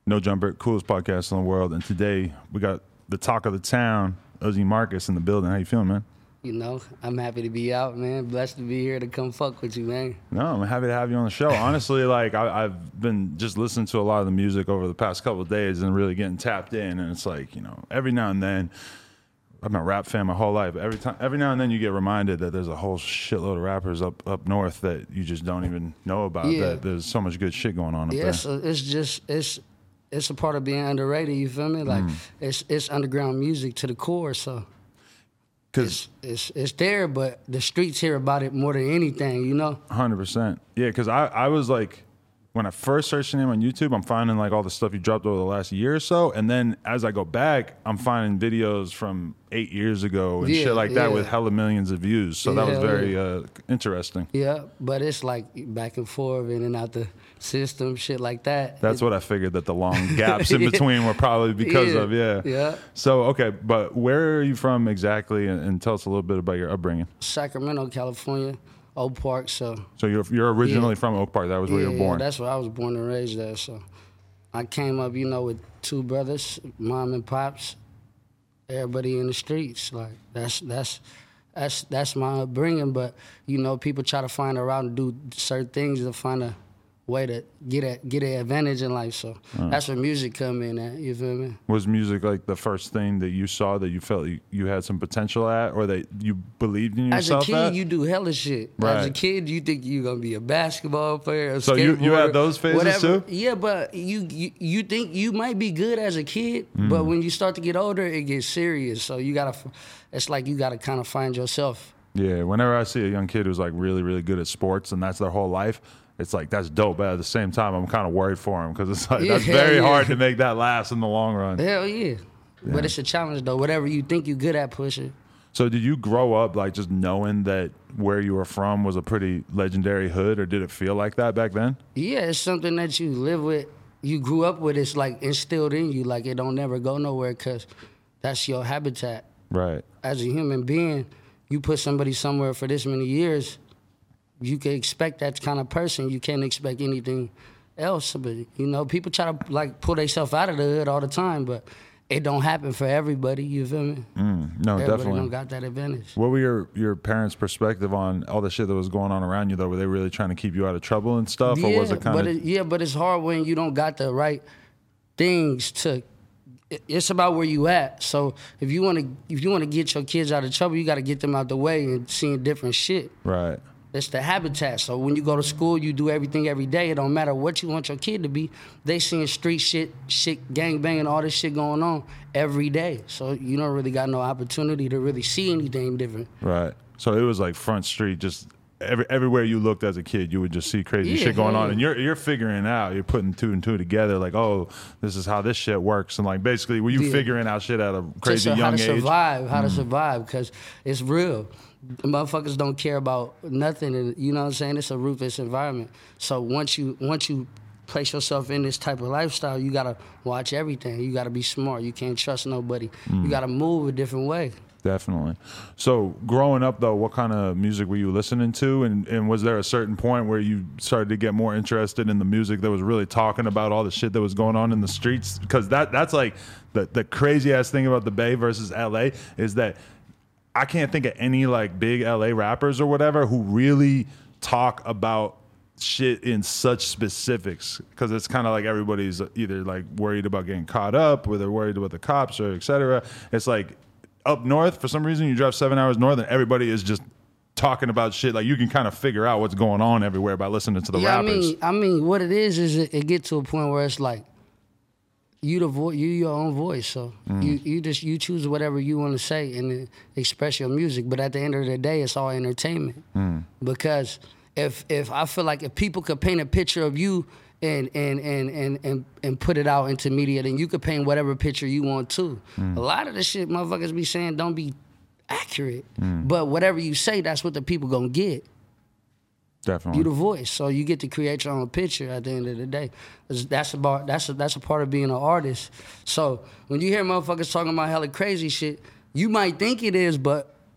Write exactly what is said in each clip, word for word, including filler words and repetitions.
No Jumper, coolest podcast in the world. And today we got the talk of the town, Ozzy Marcus, in the building. How you feeling, man? You know, I'm happy to be out, man. Blessed to be here to come fuck with you, man. No, I'm happy to have you on the show. Honestly, like I, I've been just listening to a lot of the music over the past couple of days and really getting tapped in. And it's like, you know, every now and then, I've been a rap fan my whole life. Every time, every now and then, you get reminded that there's a whole shitload of rappers up up north that you just don't even know about. Yeah. That there's so much good shit going on up yeah, there. so it's just it's it's a part of being underrated. You feel me? Like mm. it's it's underground music to the core. So. It's, it's it's there, but the streets hear about it more than anything, you know? one hundred percent. Yeah, because I, I was like, when I first searched your name on YouTube, I'm finding like all the stuff you dropped over the last year or so. And then as I go back, I'm finding videos from eight years ago and yeah, shit like that yeah. with hella millions of views. So yeah, that was very yeah. uh, interesting. Yeah, but it's like back and forth, in and out the system, shit like that. That's it, what I figured, that the long gaps in between were probably because yeah, of, yeah. Yeah. So, okay, but where are you from exactly? And, and tell us a little bit about your upbringing. Sacramento, California. Oak Park, so. So you're you're originally yeah. from Oak Park. That was where yeah, you were born. Yeah, that's where I was born and raised there. So I came up, you know, with two brothers, mom and pops, everybody in the streets. Like that's that's that's that's my upbringing. But you know, people try to find a route to do certain things to find a way to get a get an advantage in life. So uh. that's where music come in at. You feel me? Was music like the first thing that you saw that you felt you, you had some potential at, or that you believed in yourself As a kid, at? you do hella shit. Right. As a kid, you think you're gonna be a basketball player, a so you you had those phases whatever. too? Yeah, but you, you you think you might be good as a kid, mm. but when you start to get older, it gets serious. So you gotta, it's like you gotta kind of find yourself. Yeah. Whenever I see a young kid who's like really really good at sports and that's their whole life, it's like, that's dope, but at the same time, I'm kind of worried for him because it's like, yeah, that's very yeah. hard to make that last in the long run. Hell yeah. yeah. But it's a challenge, though. Whatever you think you're good at, push it. So did you grow up like just knowing that where you were from was a pretty legendary hood, or did it feel like that back then? Yeah, it's something that you live with, you grew up with. It's like instilled in you, like it don't never go nowhere because that's your habitat. Right. As a human being, you put somebody somewhere for this many years, you can expect that kind of person. You can't expect anything else. But, you know, people try to, like, pull themselves out of the hood all the time, but it don't happen for everybody, you feel me? Mm, no, everybody definitely. don't got that advantage. What were your, your parents' perspective on all the shit that was going on around you, though? Were they really trying to keep you out of trouble and stuff, yeah, or was it kind but of... It, yeah, but it's hard when you don't got the right things to... It's about where you at. So if you want to if you want to get your kids out of trouble, you got to get them out the way and seeing different shit. Right. It's the habitat. So when you go to school, you do everything every day. It don't matter what you want your kid to be. They seeing street shit, shit, gang banging, all this shit going on every day. So you don't really got no opportunity to really see anything different. Right. So it was like Front Street, just every, everywhere you looked as a kid, you would just see crazy yeah, shit going on. yeah. And you're you're figuring it out. You're putting two and two together, like, oh, this is how this shit works. And like basically, were you yeah. figuring out shit at a crazy Just, uh, young how to age? survive, how mm. to survive, because it's real. The motherfuckers don't care about nothing, and you know what I'm saying? It's a ruthless environment. So once you once you place yourself in this type of lifestyle, you gotta watch everything. You gotta be smart. You can't trust nobody. Mm. You gotta move a different way. Definitely. So growing up, though, what kind of music were you listening to? And, and was there a certain point where you started to get more interested in the music that was really talking about all the shit that was going on in the streets? Because that that's like the, the crazy-ass thing about the Bay versus L A is that I can't think of any like big L A rappers or whatever who really talk about shit in such specifics, because it's kind of like everybody's either like worried about getting caught up, or they're worried about the cops, or et cetera. It's like up north, for some reason, you drive seven hours north and everybody is just talking about shit. Like you can kind of figure out what's going on everywhere by listening to the yeah, rappers. I mean, I mean, what it is is it, it get to a point where it's like you the vo- you your own voice, so mm. you you just you choose whatever you want to say and express your music. But at the end of the day, it's all entertainment. Mm. Because if if I feel like if people could paint a picture of you and and and and and, and put it out into media, then you could paint whatever picture you want to. Mm. A lot of the shit motherfuckers be saying don't be accurate, mm. but whatever you say, that's what the people gonna get. Definitely. You the voice, so you get to create your own picture at the end of the day. That's about that's a, that's a part of being an artist. So when you hear motherfuckers talking about hella crazy shit, you might think it is, but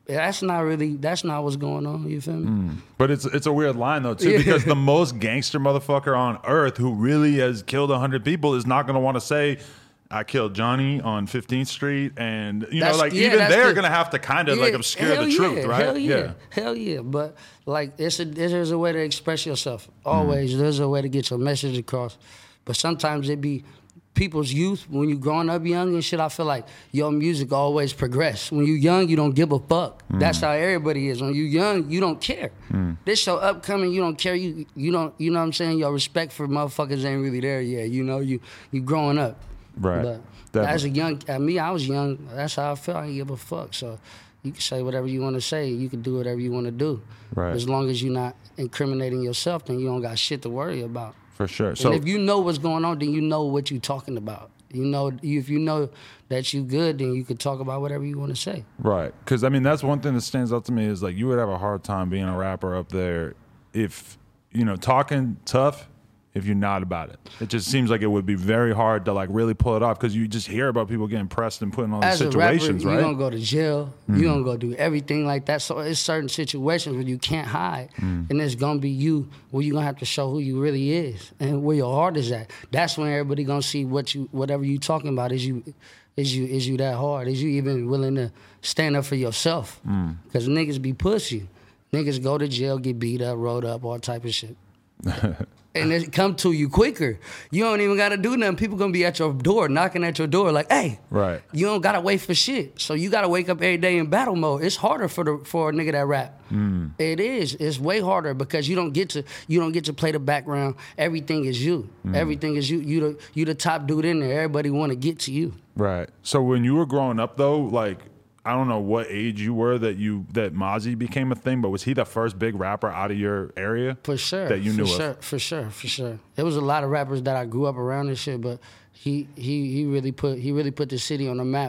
that's not really, that's not what's going on, you feel me? Mm. But it's it's a weird line, though, too, because the most gangster motherfucker on earth who really has killed one hundred people is not going to want to say, I killed Johnny on fifteenth Street, and, you That's, know, like, yeah, even they're the, going to have to kind of, yeah, like, obscure the yeah, truth, right? Hell yeah, yeah, hell yeah. But, like, it's a, there's a way to express yourself. Always, mm. there's a way to get your message across. But sometimes it be people's youth, when you growing up young and shit, I feel like your music always progress. When you young, you don't give a fuck. Mm. That's how everybody is. When you young, you don't care. Mm. This your upcoming, you don't care. You you don't, you know what I'm saying? Your respect for motherfuckers ain't really there yet. You know, you you growing up. Right. But Definitely. As a young, at me, I was young. That's how I felt. I didn't give a fuck. So you can say whatever you want to say. You can do whatever you want to do. Right. As long as you're not incriminating yourself, then you don't got shit to worry about. For sure. So and if you know what's going on, then you know what you're talking about. You know, if you know that you good, then you could talk about whatever you want to say. Right. Because, I mean, that's one thing that stands out to me is, like, you would have a hard time being a rapper up there if, you know, talking tough if you're not about it. It just seems like it would be very hard to, like, really pull it off because you just hear about people getting pressed and put in all these As situations, a rapper, right? You're going to go to jail. Mm. You're going to go do everything like that. So it's certain situations where you can't hide. Mm. And it's going to be you where you're going to have to show who you really is and where your heart is at. That's when everybody going to see what you, whatever you talking about. Is you is you, is you that hard? Is you even willing to stand up for yourself? Because mm. niggas be pussy. Niggas go to jail, get beat up, rolled up, all type of shit. And it come to you quicker. You don't even gotta do nothing. People gonna be at your door, knocking at your door, like, "Hey, right." You don't gotta wait for shit. So you gotta wake up every day in battle mode. It's harder for the for a nigga that rap. Mm. It is. It's way harder because you don't get to you don't get to play the background. Everything is you. Mm. Everything is you. You the you the top dude in there. Everybody want to get to you. Right. So when you were growing up, though, like, I don't know what age you were that you that Mozzie became a thing, but was he the first big rapper out of your area? For sure. That you knew for sure, of? For sure, for sure. There was a lot of rappers that I grew up around and shit, but he he he really put he really put the city on the map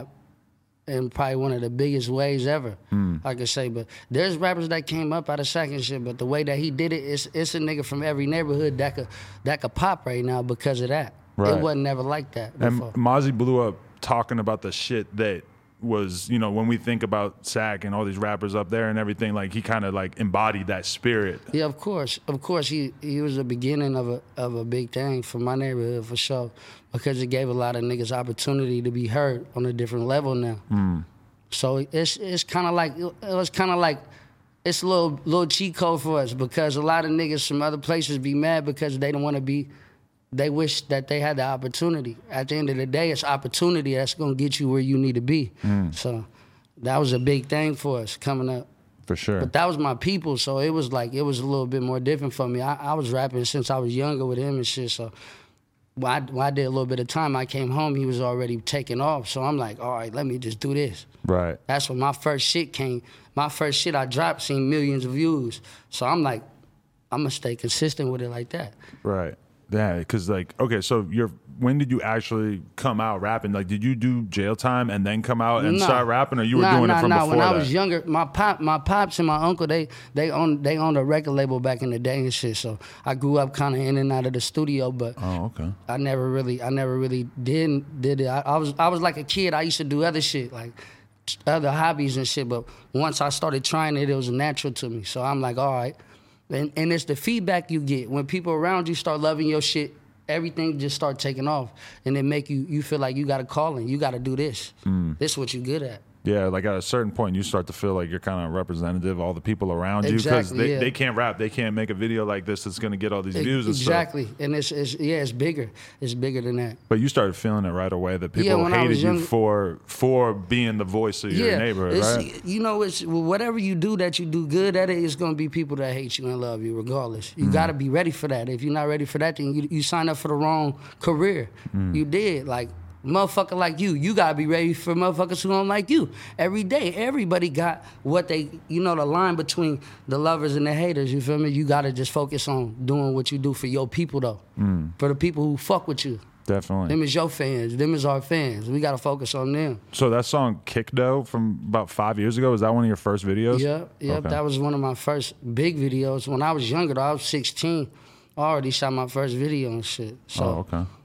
in probably one of the biggest ways ever, mm. I could say. But there's rappers that came up out of Sac and shit, but the way that he did it, it's it's a nigga from every neighborhood that could that could pop right now because of that. Right. It wasn't never like that before. And Mozzie blew up talking about the shit that was, you know, when we think about Sac and all these rappers up there and everything, like, he kind of, like, embodied that spirit. Yeah, of course. Of course, he he was the beginning of a of a big thing for my neighborhood, for sure, because it gave a lot of niggas opportunity to be heard on a different level now. Mm. So it's it's kind of like, it was kind of like, it's a little, little cheat code for us because a lot of niggas from other places be mad because they don't want to be, they wish that they had the opportunity. At the end of the day, it's opportunity that's going to get you where you need to be. Mm. So that was a big thing for us coming up. For sure. But that was my people, so it was like, it was a little bit more different for me. I, I was rapping since I was younger with him and shit, so when I, when I did a little bit of time, I came home, he was already taking off. So I'm like, all right, let me just do this. Right. That's when my first shit came. My first shit I dropped seen millions of views. So I'm like, I'm going to stay consistent with it like that. Right. Yeah, because, like, okay, so you're, when did you actually come out rapping? Like, did you do jail time and then come out and nah, start rapping, or you were nah, doing nah, it from nah. before When that? I was younger, my pop, my pops and my uncle, they they owned they owned a record label back in the day and shit. So I grew up kind of in and out of the studio, but oh, okay. I never really, I never really did did it. I, I was I was like a kid. I used to do other shit, like other hobbies and shit. But once I started trying it, it was natural to me. So I'm like, all right, and and it's the feedback you get when people around you start loving your shit. Everything just start taking off, and it make you you feel like you got a calling. You got to do this. Mm. This is what you good at. Yeah, like at a certain point, you start to feel like you're kind of representative of all the people around you exactly, because they, yeah. they can't rap, they can't make a video like this that's going to get all these views and exactly. stuff. Exactly, and it's, it's yeah, it's bigger. It's bigger than that. But you started feeling it right away that people yeah, hated young, you for for being the voice of your yeah, neighborhood, right? You know, it's whatever you do that you do good at it, it's going to be people that hate you and love you regardless. You mm. got to be ready for that. If you're not ready for that, then you, you sign up for the wrong career. Mm. You did, like, motherfucker like you, you gotta be ready for motherfuckers who don't like you. Every day, everybody got what they, you know, the line between the lovers and the haters, you feel me? You gotta just focus on doing what you do for your people, though. Mm. For the people who fuck with you. Definitely. Them is your fans. Them is our fans. We gotta focus on them. So that song Kick Dough from about five years ago, was that one of your first videos? Yep, yep. Okay. That was one of my first big videos. When I was younger, though, I was sixteen. I already shot my first video and shit. So. Oh, okay.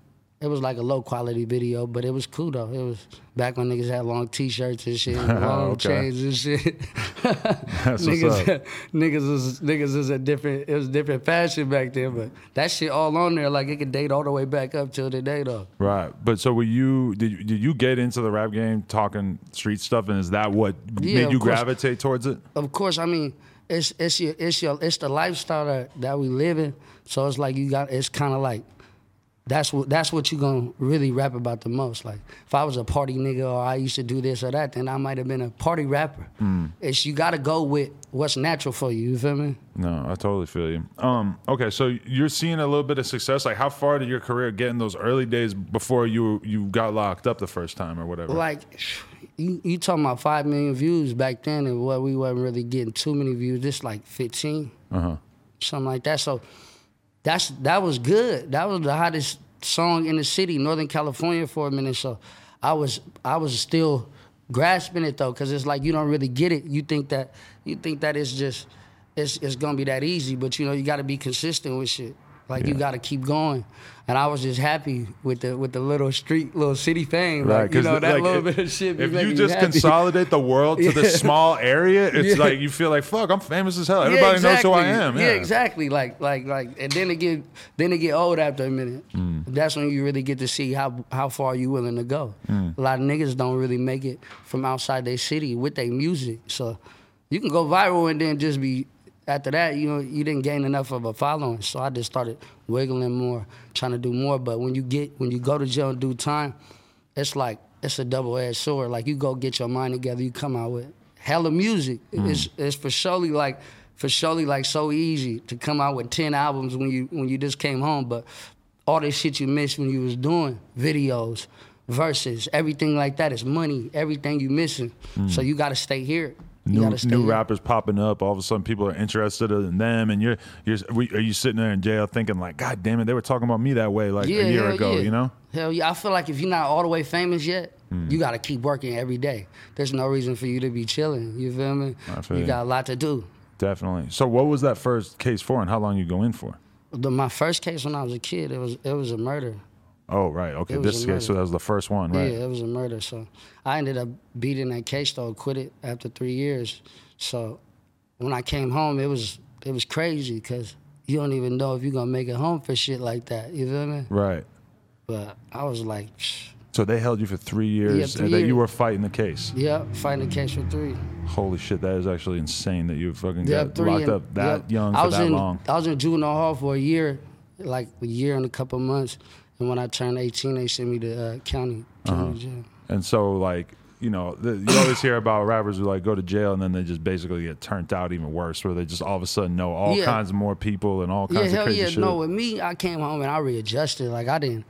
it was like a low quality video, but it was cool though. It was back when niggas had long t-shirts and shit, and long Okay. chains and shit. That's niggas, what's up. niggas was niggas was a different. It was different fashion back then, but that shit all on there. Like it could date all the way back up till today though. Right. But so were you? Did you, did you get into the rap game talking street stuff, and is that what Yeah, made of you course. gravitate towards it? Of course, I mean it's it's your it's your it's the lifestyle that, that we live in. So it's like you got. It's kind of like. That's what that's what you gonna really rap about the most. Like if I was a party nigga or I used to do this or that, then I might have been a party rapper. Mm. It's you gotta go with what's natural for you. You feel me? No, I totally feel you. Um, okay, so you're seeing a little bit of success. Like, how far did your career get in those early days before you you got locked up the first time or whatever? Like you you talking about five million views back then, and what we wasn't really getting too many views. This like fifteen, uh-huh. something like that. So. That's that was good. That was the hottest song in the city, Northern California, for a minute. So I was I was still grasping it though, because it's like you don't really get it. You think that you think that it's just it's it's gonna be that easy, but you know you got to be consistent with shit. Like Yeah. you got to keep going. And I was just happy with the with the little street, little city fame. Right, Like you 'cause know that like, little if, bit of shit. be If making you just happy. consolidate the world to Yeah. the small area, it's Yeah. like you feel like fuck, I'm famous as hell. Yeah, Everybody knows who I exactly. am. Yeah. Yeah, exactly. Like, like, like, and then it get, then it get old after a minute. Mm. That's when you really get to see how how far you willing to go. Mm. A lot of niggas don't really make it from outside their city with their music. So you can go viral and then just be. After that, you know, you didn't gain enough of a following. So I just started wiggling more, trying to do more. But when you get, when you go to jail in due time, it's like it's a double-edged sword. Like you go get your mind together, you come out with hella music. Mm. It's it's for surely like for surely like so easy to come out with ten albums when you when you just came home, but all this shit you missed when you was doing videos, verses, everything like that is money. Everything you missing, Mm. so you got to stay here. You New, gotta stay new here. rappers popping up. All of a sudden, people are interested in them, and you're you're are you sitting there in jail thinking like, God damn it, they were talking about me that way like Yeah, a year hell ago, yeah. you know? Hell yeah. I feel like if you're not all the way famous yet, Mm. you got to keep working every day. There's no reason for you to be chilling. You feel me? I feel you you. got a lot to do. Definitely. So, what was that first case for, and how long you go in for? The, my first case when I was a kid, it was it was a murder. Oh, right. Okay, It was this a case. So murder. that was the first one, right? Yeah, it was a murder. So I ended up beating that case though, quit it after three years. So when I came home, it was it was crazy because you don't even know if you're gonna make it home for shit like that. You feel me? Right. But I was like, psh, So they held you for three years, Yeah, three and that you years. were fighting the case. yeah, fighting the case for three. Holy shit, that is actually insane that you fucking Yeah, got three locked and- up that yeah. young I for was that in, long. I was in juvenile hall for a year, like a year and a couple months. And when I turned eighteen, they sent me to uh, county, county Uh-huh. jail. And so, like, you know, the, you always hear about rappers who like go to jail and then they just basically get turned out even worse, where they just all of a sudden know all Yeah. kinds of more people and all Yeah, kinds of hell crazy yeah. shit. No, with me, I came home and I readjusted. Like I didn't.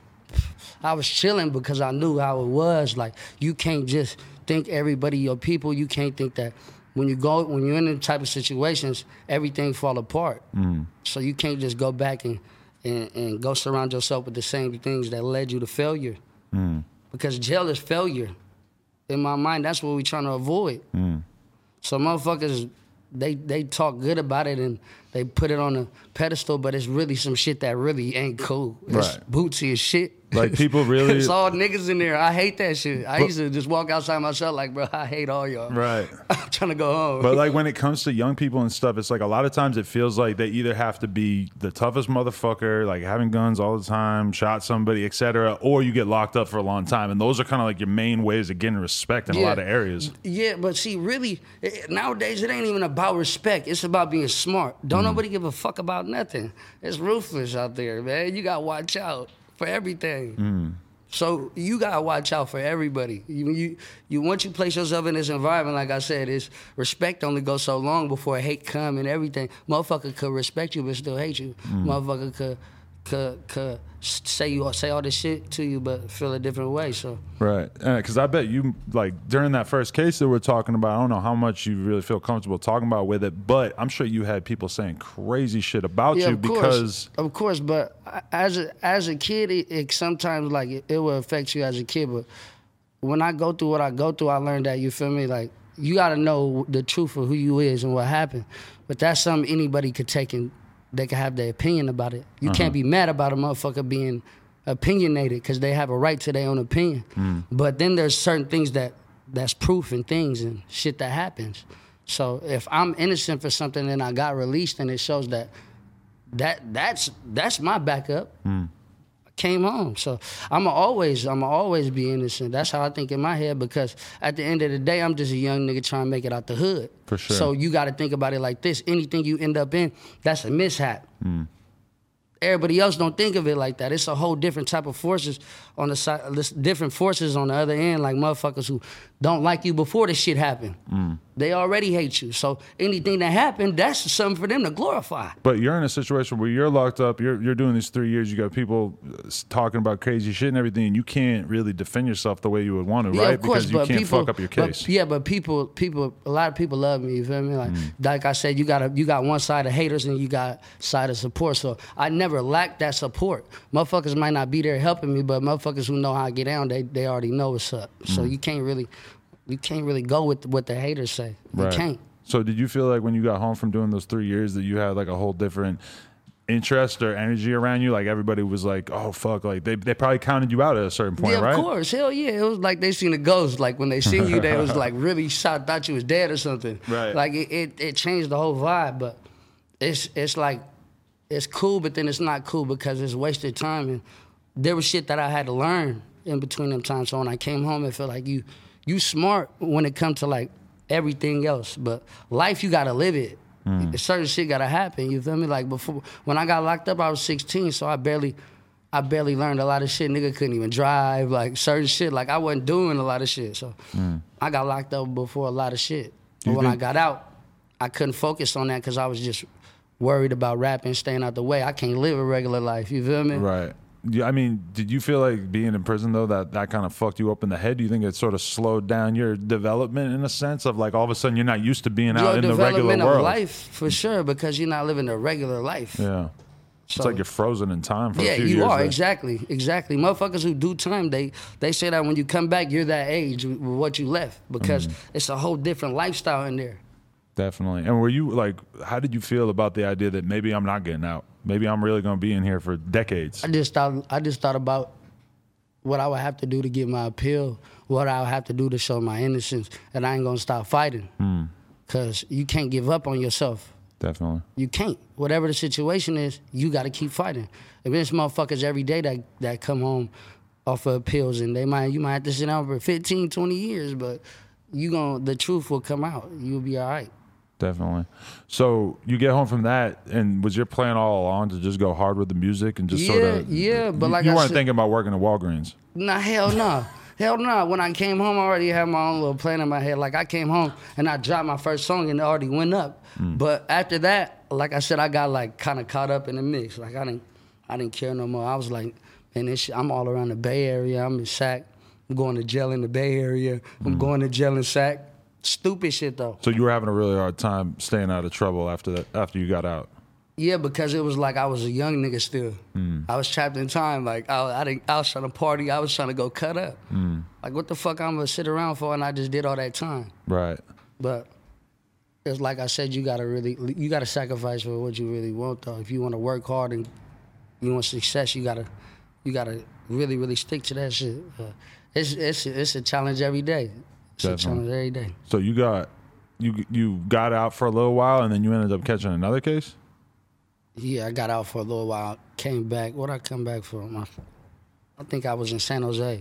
I was chilling because I knew how it was. Like you can't just think everybody your people. You can't think that when you go when you're in the type of situations, everything fall apart. Mm. So you can't just go back and, and and go surround yourself with the same things that led you to failure. Mm. Because jail is failure. In my mind, that's what we're trying to avoid. Mm. So motherfuckers, they they talk good about it and they put it on a pedestal, but it's really some shit that really ain't cool. It's Right. bootsy as shit. Like, people really- it's all niggas in there. I hate that shit. I But- used to just walk outside myself like, bro, I hate all y'all. Right. I'm trying to go home. But like when it comes to young people and stuff, it's like a lot of times it feels like they either have to be the toughest motherfucker, like having guns all the time, shot somebody, et cetera, or you get locked up for a long time. And those are kind of like your main ways of getting respect in a Yeah. lot of areas. Yeah, but see, really, it, nowadays it ain't even about respect. It's about being smart. Don't Mm. nobody give a fuck about nothing. It's ruthless out there, man. You gotta watch out for everything. Mm. So you gotta watch out for everybody. You, you, you once you place yourself in this environment, like I said, is respect only goes so long before hate come and everything. Motherfucker could respect you but still hate you. Mm. Motherfucker could could could say you say all this shit to you but feel a different way. So Right. Because I bet you, like, during that first case that we're talking about, I don't know how much you really feel comfortable talking about with it, but I'm sure you had people saying crazy shit about yeah, you of because. course, of course. But as a as a kid, it, it sometimes like it, it will affect you as a kid. But when I go through what I go through, I learned that you feel me. Like you got to know the truth of who you is and what happened. But that's something anybody could take and they can have their opinion about it. You Uh-huh. can't be mad about a motherfucker being opinionated because they have a right to their own opinion. Mm. But then there's certain things that that's proof and things and shit that happens. So if I'm innocent for something and I got released and it shows that that that's that's my backup. Mm. I came home. So I'ma always I'ma always be innocent. That's how I think in my head, because at the end of the day, I'm just a young nigga trying to make it out the hood. For sure. So you gotta think about it like this. Anything you end up in, that's a mishap. Mm. Everybody else don't think of it like that. It's a whole different type of forces on the side, different forces on the other end, like motherfuckers who don't like you before this shit happened. Mm. They already hate you. So anything that happened, that's something for them to glorify. But you're in a situation where you're locked up, you're you're doing these three years, you got people talking about crazy shit and everything, and you can't really defend yourself the way you would want to, yeah, right? Of course, because you but can't people, fuck up your case. But, yeah, but people, people, a lot of people love me, you feel me? Like, mm. like I said, you got a, you got one side of haters and you got side of support. So I never lacked that support. Motherfuckers might not be there helping me, but motherfuckers who know how to get down, they, they already know what's up. So mm. you can't really... You can't really go with what the haters say. You right. can't. So did you feel like when you got home from doing those three years that you had like a whole different interest or energy around you? Like everybody was like, oh, fuck. Like they, they probably counted you out at a certain point, yeah, right? Of course. Hell yeah. It was like they seen a ghost. Like when they seen you, they was like really shocked, thought you was dead or something. Right. Like it, it, it changed the whole vibe. But it's it's like, it's cool, but then it's not cool because it's wasted time. And there was shit that I had to learn in between them times. So when I came home, it felt like you... You smart when it comes to like everything else, but life you gotta live it. Mm. Certain shit gotta happen. You feel me? Like before, when I got locked up, I was sixteen, so I barely, I barely learned a lot of shit. Nigga couldn't even drive. Like certain shit, like I wasn't doing a lot of shit. So mm. I got locked up before a lot of shit. But when think- I got out, I couldn't focus on that because I was just worried about rapping, staying out the way. I can't live a regular life. You feel me? Right. Yeah, I mean, did you feel like being in prison, though, that that kind of fucked you up in the head? Do you think it sort of slowed down your development in a sense of like all of a sudden you're not used to being out your in the regular world? Development of life, for sure, because you're not living a regular life. Yeah. So, it's like you're frozen in time for yeah, a few years. Yeah, you are, there. exactly, exactly. Motherfuckers who do time, they they say that when you come back, you're that age with what you left because mm. it's a whole different lifestyle in there. Definitely. And were you like, how did you feel about the idea that maybe I'm not getting out? Maybe I'm really going to be in here for decades. I just thought I just thought about what I would have to do to get my appeal, what I would have to do to show my innocence, and I ain't going to stop fighting. Mm. Cause you can't give up on yourself. Definitely. You can't. Whatever the situation is, you got to keep fighting. If there's motherfuckers every day that, that come home off of appeals, and they might you might have to sit down for fifteen, twenty years, but you gonna the truth will come out. You'll be all right. Definitely. So you get home from that, and was your plan all along to just go hard with the music and just yeah, sort of... Yeah, but like you I weren't said, thinking about working at Walgreens? Nah, hell no. Nah. Hell no. Nah. When I came home, I already had my own little plan in my head. Like I came home, and I dropped my first song, and it already went up. Mm. But after that, like I said, I got like kind of caught up in the mix. Like I didn't, I didn't care no more. I was like, man, this shit, I'm all around the Bay Area. I'm in Sac. I'm going to jail in the Bay Area. I'm mm. going to jail in Sac. Stupid shit though. So you were having a really hard time staying out of trouble after that, after you got out? Yeah, because it was like I was a young nigga still. Mm. I was trapped in time. Like I, I, didn't, I was trying to party. I was trying to go cut up. Mm. Like what the fuck I'm gonna sit around for? And I just did all that time. Right. But it's like I said, you gotta really, you gotta sacrifice for what you really want though. If you want to work hard and you want success, you gotta, you gotta really, really stick to that shit. Uh, it's, it's, it's a challenge every day. It's a challenge every day. So you got you you got out for a little while, and then you ended up catching another case? Yeah, I got out for a little while, came back. What did I come back for? My, I think I was in San Jose.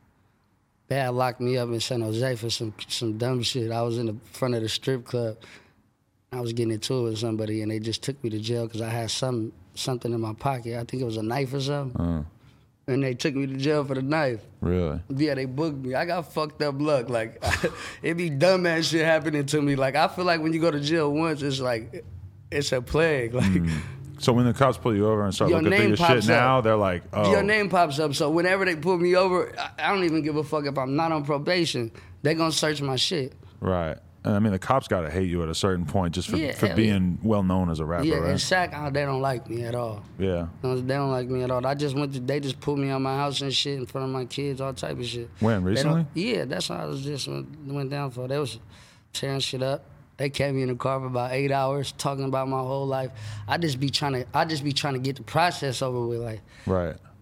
They had locked me up in San Jose for some some dumb shit. I was in the front of the strip club. I was getting into it with somebody, and they just took me to jail because I had some something in my pocket. I think it was a knife or something. Uh. And they took me to jail for the knife. Really? Yeah, they booked me. I got fucked up luck. Like, it be dumbass shit happening to me. Like, I feel like when you go to jail once, it's like, it's a plague. Like, mm. So when the cops pull you over and start looking through your shit now, they're like, oh. Your name pops up. So whenever they pull me over, I don't even give a fuck if I'm not on probation. They're going to search my shit. Right. And I mean, the cops got to hate you at a certain point just for, yeah, for being yeah. well known as a rapper, yeah, right? Yeah, in Sac, oh, they don't like me at all. Yeah. No, they don't like me at all. I just went to, they just pulled me out my house and shit in front of my kids, all type of shit. When, recently? Yeah, that's how I was just went, went down for. They was tearing shit up. They kept me in the car for about eight hours talking about my whole life. I just be trying to, I just be trying to get the process over with. Like, right.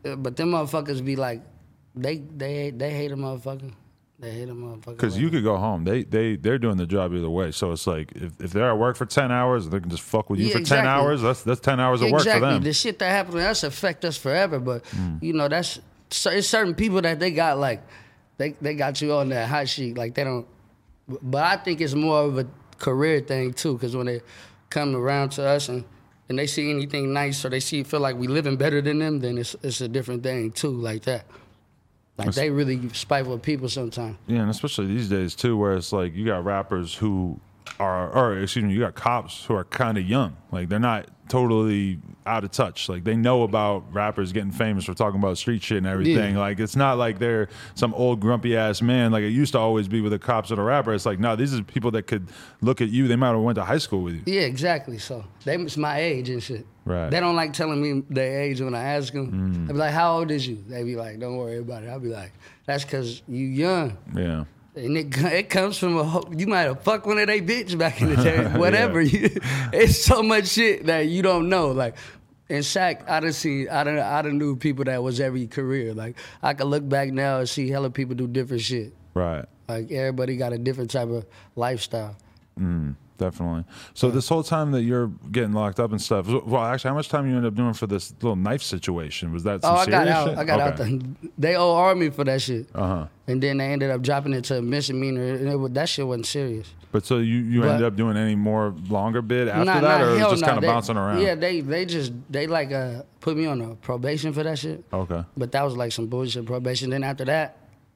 uh, but them motherfuckers be like, they they they hate a motherfucker. They hate a motherfucker. Because you could go home. They they they're doing the job either way. So it's like if, if they're at work for ten hours, they can just fuck with you Yeah, for exactly. ten hours. That's that's ten hours of exactly. work for them. The shit that happened to us affect us forever. But Mm. you know, that's it's certain people that they got like they they got you on that hot sheet. Like they don't. But I think it's more of a career thing too. Because when they come around to us and and they see anything nice or they see feel like we living better than them, then it's it's a different thing too. Like that. Like they really spiteful people sometimes. Yeah, and especially these days too, where it's like you got rappers who are, or excuse me, you got cops who are kind of young. Like they're not totally out of touch. Like they know about rappers getting famous for talking about street shit and everything. Yeah. Like it's not like they're some old grumpy ass man. Like it used to always be with the cops and a rapper. It's like, no, these are people that could look at you. They might have went to high school with you. Yeah, exactly. So they it's my age and shit. Right. They don't like telling me their age when I ask them. I be like, "How old is you?" They be like, "Don't worry about it." I'll be like, "That's because you young." Yeah. And it, it comes from a ho- you might have fucked one of they bitch back in the day, whatever. You, it's so much shit that you don't know. Like in Sac, I done seen, I done, I done knew people that was every career. Like I can look back now and see hella people do different shit. Right. Like everybody got a different type of lifestyle. Mm, definitely. So this whole time that you're getting locked up and stuff, well, actually, how much time you end up doing for this little knife situation? Was that some Oh, I serious got out. shit? I got okay. out. The, they owe Army for that shit. Uh huh. And then they ended up dropping it to a misdemeanor, and it, was- that shit wasn't serious. But so you, you But- ended up doing any more longer bid after Nah, that, nah, or it was hell just nah. kind of They- bouncing around? Yeah, they they just they like uh put me on a probation for that shit. Okay. But that was like some bullshit probation. Then after that,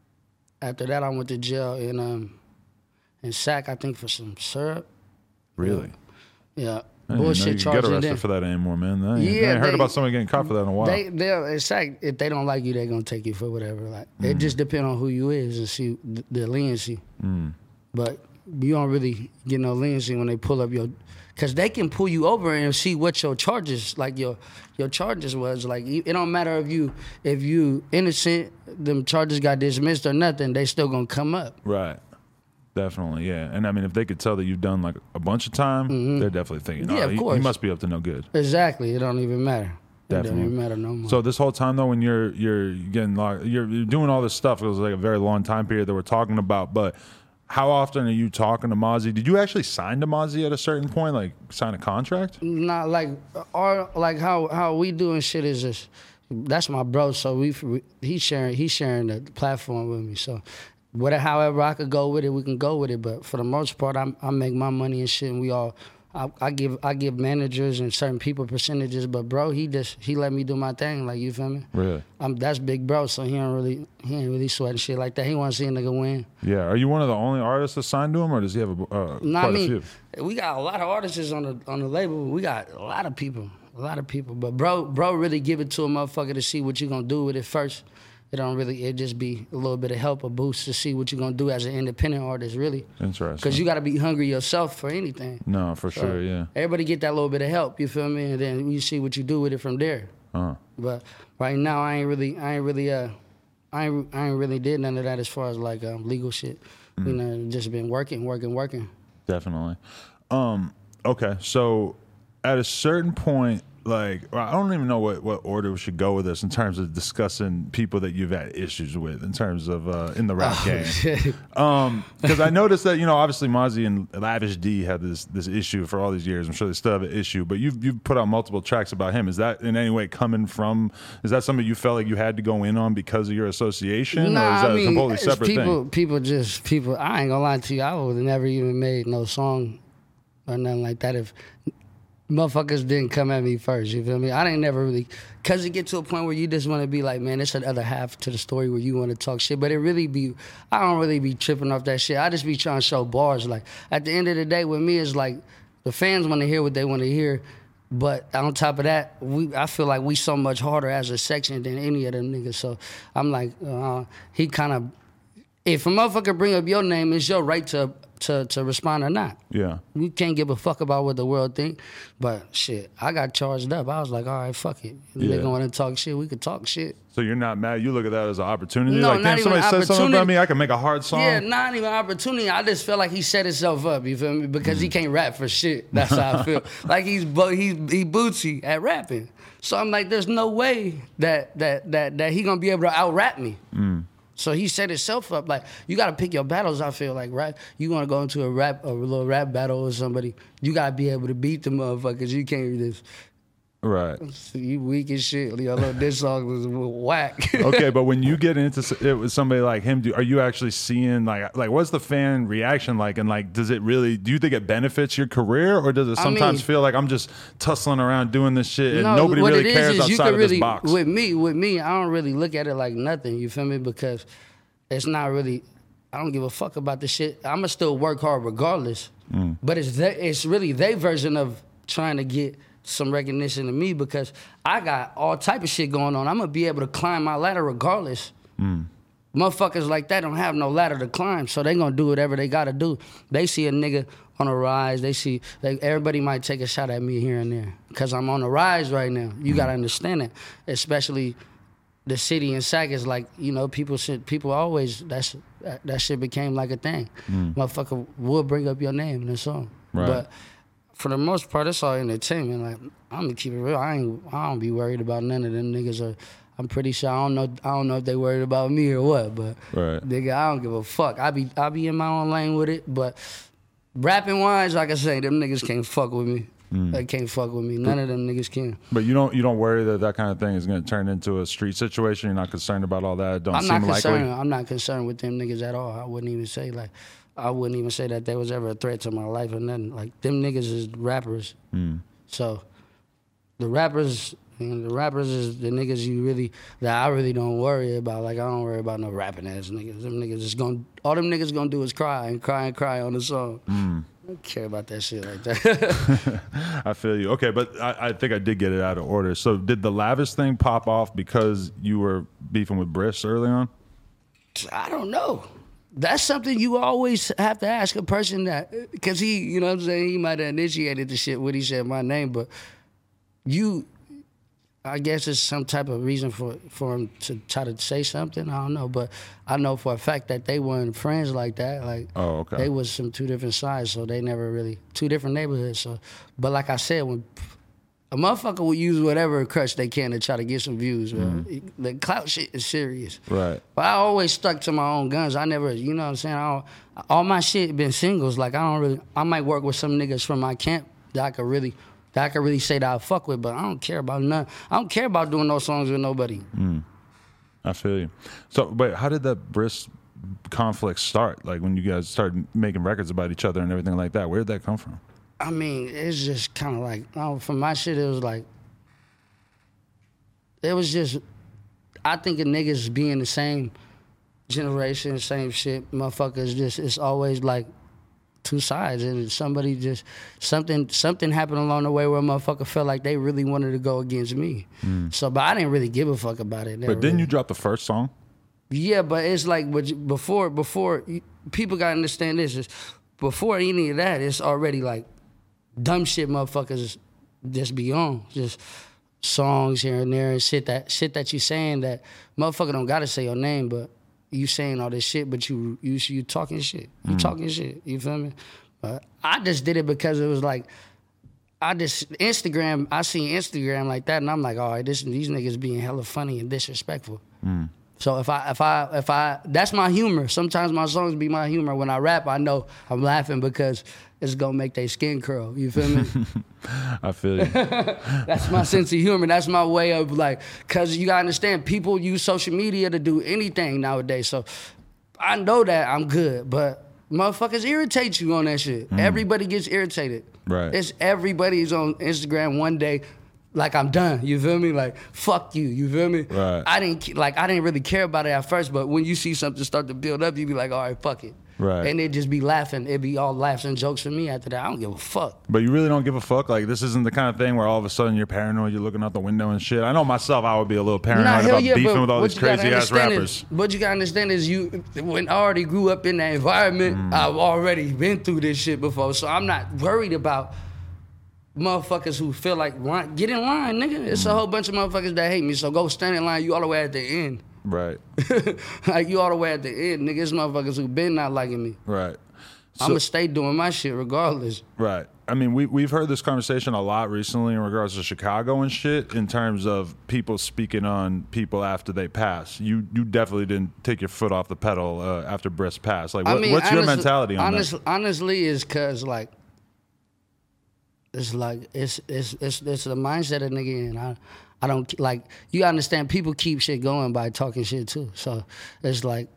after that I went to jail in um in Sac, I think for some syrup. Really? Yeah, I didn't know bullshit you could charges. get arrested Then for that anymore, man. I ain't, Yeah, I ain't heard they- about somebody getting caught for that in a while. they they in Sac, if they don't like you, they gonna take you for whatever. Like it just depends on who you is and see the, the leniency. Mm. But you don't really get no leniency when they pull up your, cause they can pull you over and see what your charges, like your your charges was. Like you- it don't matter if you if you innocent, them charges got dismissed or nothing, they still gonna come up. Right. Definitely, yeah. And I mean, if they could tell that you've done like a bunch of time, they're definitely thinking, Yeah, oh, of he, he course. must be up to no good. Exactly, it don't even matter. It Definitely. don't even matter no more. So this whole time though, when you're you're getting locked, you're, you're doing all this stuff. It was like a very long time period that we're talking about. But how often are you talking to Mozzie? Did you actually sign to Mozzie at a certain point, like sign a contract? Not like our like how how we doing shit is just that's my bro. So we he sharing he sharing the platform with me. So whatever however I could go with it, we can go with it. But for the most part, I I make my money and shit, and we all. I, I give I give managers and certain people percentages, but bro, he just he let me do my thing. Like you feel me? Really? I'm that's big bro, so he don't really he ain't really sweating shit like that. He want to see a nigga win. Yeah. Are you one of the only artists that signed to him, or does he have a uh, Not quite me. a few? We got a lot of artists on the on the label. We got a lot of people, a lot of people. But bro, bro, really give it to a motherfucker to see what you gonna do with it first. It don't really. It just be a little bit of help, a boost to see what you gonna do as an independent artist, really. Interesting. Because you got to be hungry yourself for anything. No, for So sure. Yeah. Everybody get that little bit of help. You feel me? And then you see what you do with it from there. Uh-huh. But right now, I ain't really, I ain't really, uh, I ain't, I ain't really did none of that as far as like um, legal shit. Mm. You know, just been working, working, working. Definitely. Um, okay, so at a certain point, like I don't even know what, what order we should go with this in terms of discussing people that you've had issues with in terms of uh, in the rap Oh, game. shit. Um, because I noticed that you know obviously Mozzie and Lavish D had this this issue for all these years. I'm sure they still have an issue, but you've you've put out multiple tracks about him. Is that in any way coming from? Is that something you felt like you had to go in on because of your association, Nah, or is that I mean, a completely it's separate people, thing? people just people. I ain't gonna lie to you. I would have never even made no song or nothing like that if motherfuckers didn't come at me first. You feel me? I didn't never really, cause it get to a point where you just want to be like, man, it's another half to the story where you want to talk shit. But it really be, I don't really be tripping off that shit. I just be trying to show bars. Like at the end of the day, with me, it's like the fans want to hear what they want to hear. But on top of that, we I feel like we so much harder as a section than any of them niggas. So I'm like, uh, he kind of, if a motherfucker bring up your name, it's your right to to to respond or not. Yeah. We can't give a fuck about what the world think. But shit, I got charged up. I was like, all right, fuck it. If Yeah. Nigga want to talk shit, we could talk shit. So you're not mad. You look at that as an opportunity. No, like, not damn, even somebody said something opportunity. about me. I can make a hard song. Yeah, not even opportunity. I just feel like he set himself up. You feel me? Because he can't rap for shit. That's how I feel. Like he's bo- he's he bootsy at rapping. So I'm like, there's no way that that that that he gonna be able to out rap me. Mm. So he set himself up. Like, you gotta pick your battles. I feel like, right? You wanna go into a rap a little rap battle with somebody. You gotta be able to beat the motherfuckers. You can't just. Right. You weak as shit. Your little diss song was whack. Okay, but when you get into s- it with somebody like him, do, are you actually seeing like like what's the fan reaction like? And like, does it really? Do you think it benefits your career, or does it I sometimes mean- feel like I'm just tussling around doing this shit and No, nobody what really it is cares is you outside could of really, this box? With me, with me, I don't really look at it like nothing. You feel me? Because it's not really. I don't give a fuck about the shit. I'ma still work hard regardless. Mm. But it's the, it's really their version of trying to get some recognition to me because I got all type of shit going on. I'm gonna be able to climb my ladder regardless. Mm. Motherfuckers like that don't have no ladder to climb, so they gonna do whatever they gotta do. They see a nigga on a rise, they see, they, everybody might take a shot at me here and there because I'm on the rise right now. You gotta understand that, especially the city in Sac is like, you know, people should, people always, that's, that, that shit became like a thing. Mm. Motherfucker will bring up your name in a song. Right. But for the most part, it's all entertainment. Like, I'm gonna keep it real. I ain't, I don't be worried about none of them niggas. Or I'm pretty sure I don't know. I don't know if they worried about me or what. But Right. nigga, I don't give a fuck. I be, I be in my own lane with it. But rapping wise, like I say, them niggas can't fuck with me. Mm. They can't fuck with me. None of them niggas can. But you don't you don't worry that that kind of thing is going to turn into a street situation. You're not concerned about all that. It don't I'm seem not concerned. likely. I'm not concerned with them niggas at all. I wouldn't even say like, I wouldn't even say that they was ever a threat to my life or nothing. Like them niggas is rappers. Mm. So the rappers, you know, the rappers is the niggas you really that I really don't worry about. Like I don't worry about no rapping ass niggas. Them niggas is gonna all them niggas gonna do is cry and cry and cry on the song. Mm. I don't care about that shit like that. I feel you. Okay, but I, I think I did get it out of order. So did the Lavish thing pop off because you were beefing with Briss early on? I don't know. That's something you always have to ask a person that, because he, you know what I'm saying, he might have initiated the shit when he said my name, but you, I guess it's some type of reason for, for him to try to say something. I don't know, but I know for a fact that they weren't friends like that. Like, Oh, okay. they was some two different sides, so they never really, two different neighborhoods. So, but like I said, when a motherfucker will use whatever crutch they can to try to get some views, bro. Mm-hmm. The clout shit is serious. Right. But I always stuck to my own guns. I never, you know what I'm saying? I don't, all my shit been singles. Like I don't really, I might work with some niggas from my camp that I could really, that I could really say that I fuck with, but I don't care about none. I don't care about doing those songs with nobody. Mm. I feel you. So, but how did that Briss conflict start? Like when you guys started making records about each other and everything like that, where did that come from? I mean, it's just kind of like, oh, for my shit, it was like, it was just, I think of niggas being the same generation, same shit, motherfuckers just, it's always like two sides, and somebody just, something something happened along the way where a motherfucker felt like they really wanted to go against me. Mm. So, but I didn't really give a fuck about it. But Never didn't really. you drop the first song? Yeah, but it's like but before before people gotta understand this is before any of that, it's already like dumb shit motherfuckers just be on. Just songs here and there and shit that shit that you saying that motherfucker don't gotta say your name, but you saying all this shit, but you you you talking shit. You Mm. talking shit. You feel me? But I just did it because it was like I just Instagram, I seen Instagram like that and I'm like, all right, this these niggas being hella funny and disrespectful. Mm. So if I if I if I that's my humor. Sometimes my songs be my humor. When I rap, I know I'm laughing because it's gonna make their skin curl. You feel me? I feel you. That's my sense of humor. That's my way of like, cause you gotta understand, people use social media to do anything nowadays. So I know that I'm good, but motherfuckers irritate you on that shit. Mm. Everybody gets irritated. Right. It's everybody's on Instagram one day like I'm done. You feel me? Like fuck you. You feel me? Right. I didn't like I didn't really care about it at first, but when you see something start to build up, you be like, all right, fuck it. Right. And it just be laughing. It be all laughs and jokes for me after that. I don't give a fuck. But you really don't give a fuck? Like, this isn't the kind of thing where all of a sudden you're paranoid, you're looking out the window and shit. I know myself, I would be a little paranoid Nah, hell about yeah, beefing but with all what these you gotta crazy-ass understand rappers. Is, what you gotta understand is you, when I already grew up in that environment, Mm. I've already been through this shit before. So I'm not worried about motherfuckers who feel like, get in line, nigga. It's Mm. a whole bunch of motherfuckers that hate me, so go stand in line. You all the way at the end. Right. Like, you all the way at the end, nigga. It's motherfuckers who been not liking me. Right. I'm going to stay doing my shit regardless. Right. I mean, we, we've heard this conversation a lot recently in regards to Chicago and shit in terms of people speaking on people after they pass. You you definitely didn't take your foot off the pedal uh, after Briss passed. Like, what, I mean, what's your honestly, mentality on honest, that? Honestly, is because, like, it's like, it's it's it's it's the mindset of nigga in. I, I don't, like, you understand, people keep shit going by talking shit too. So it's like,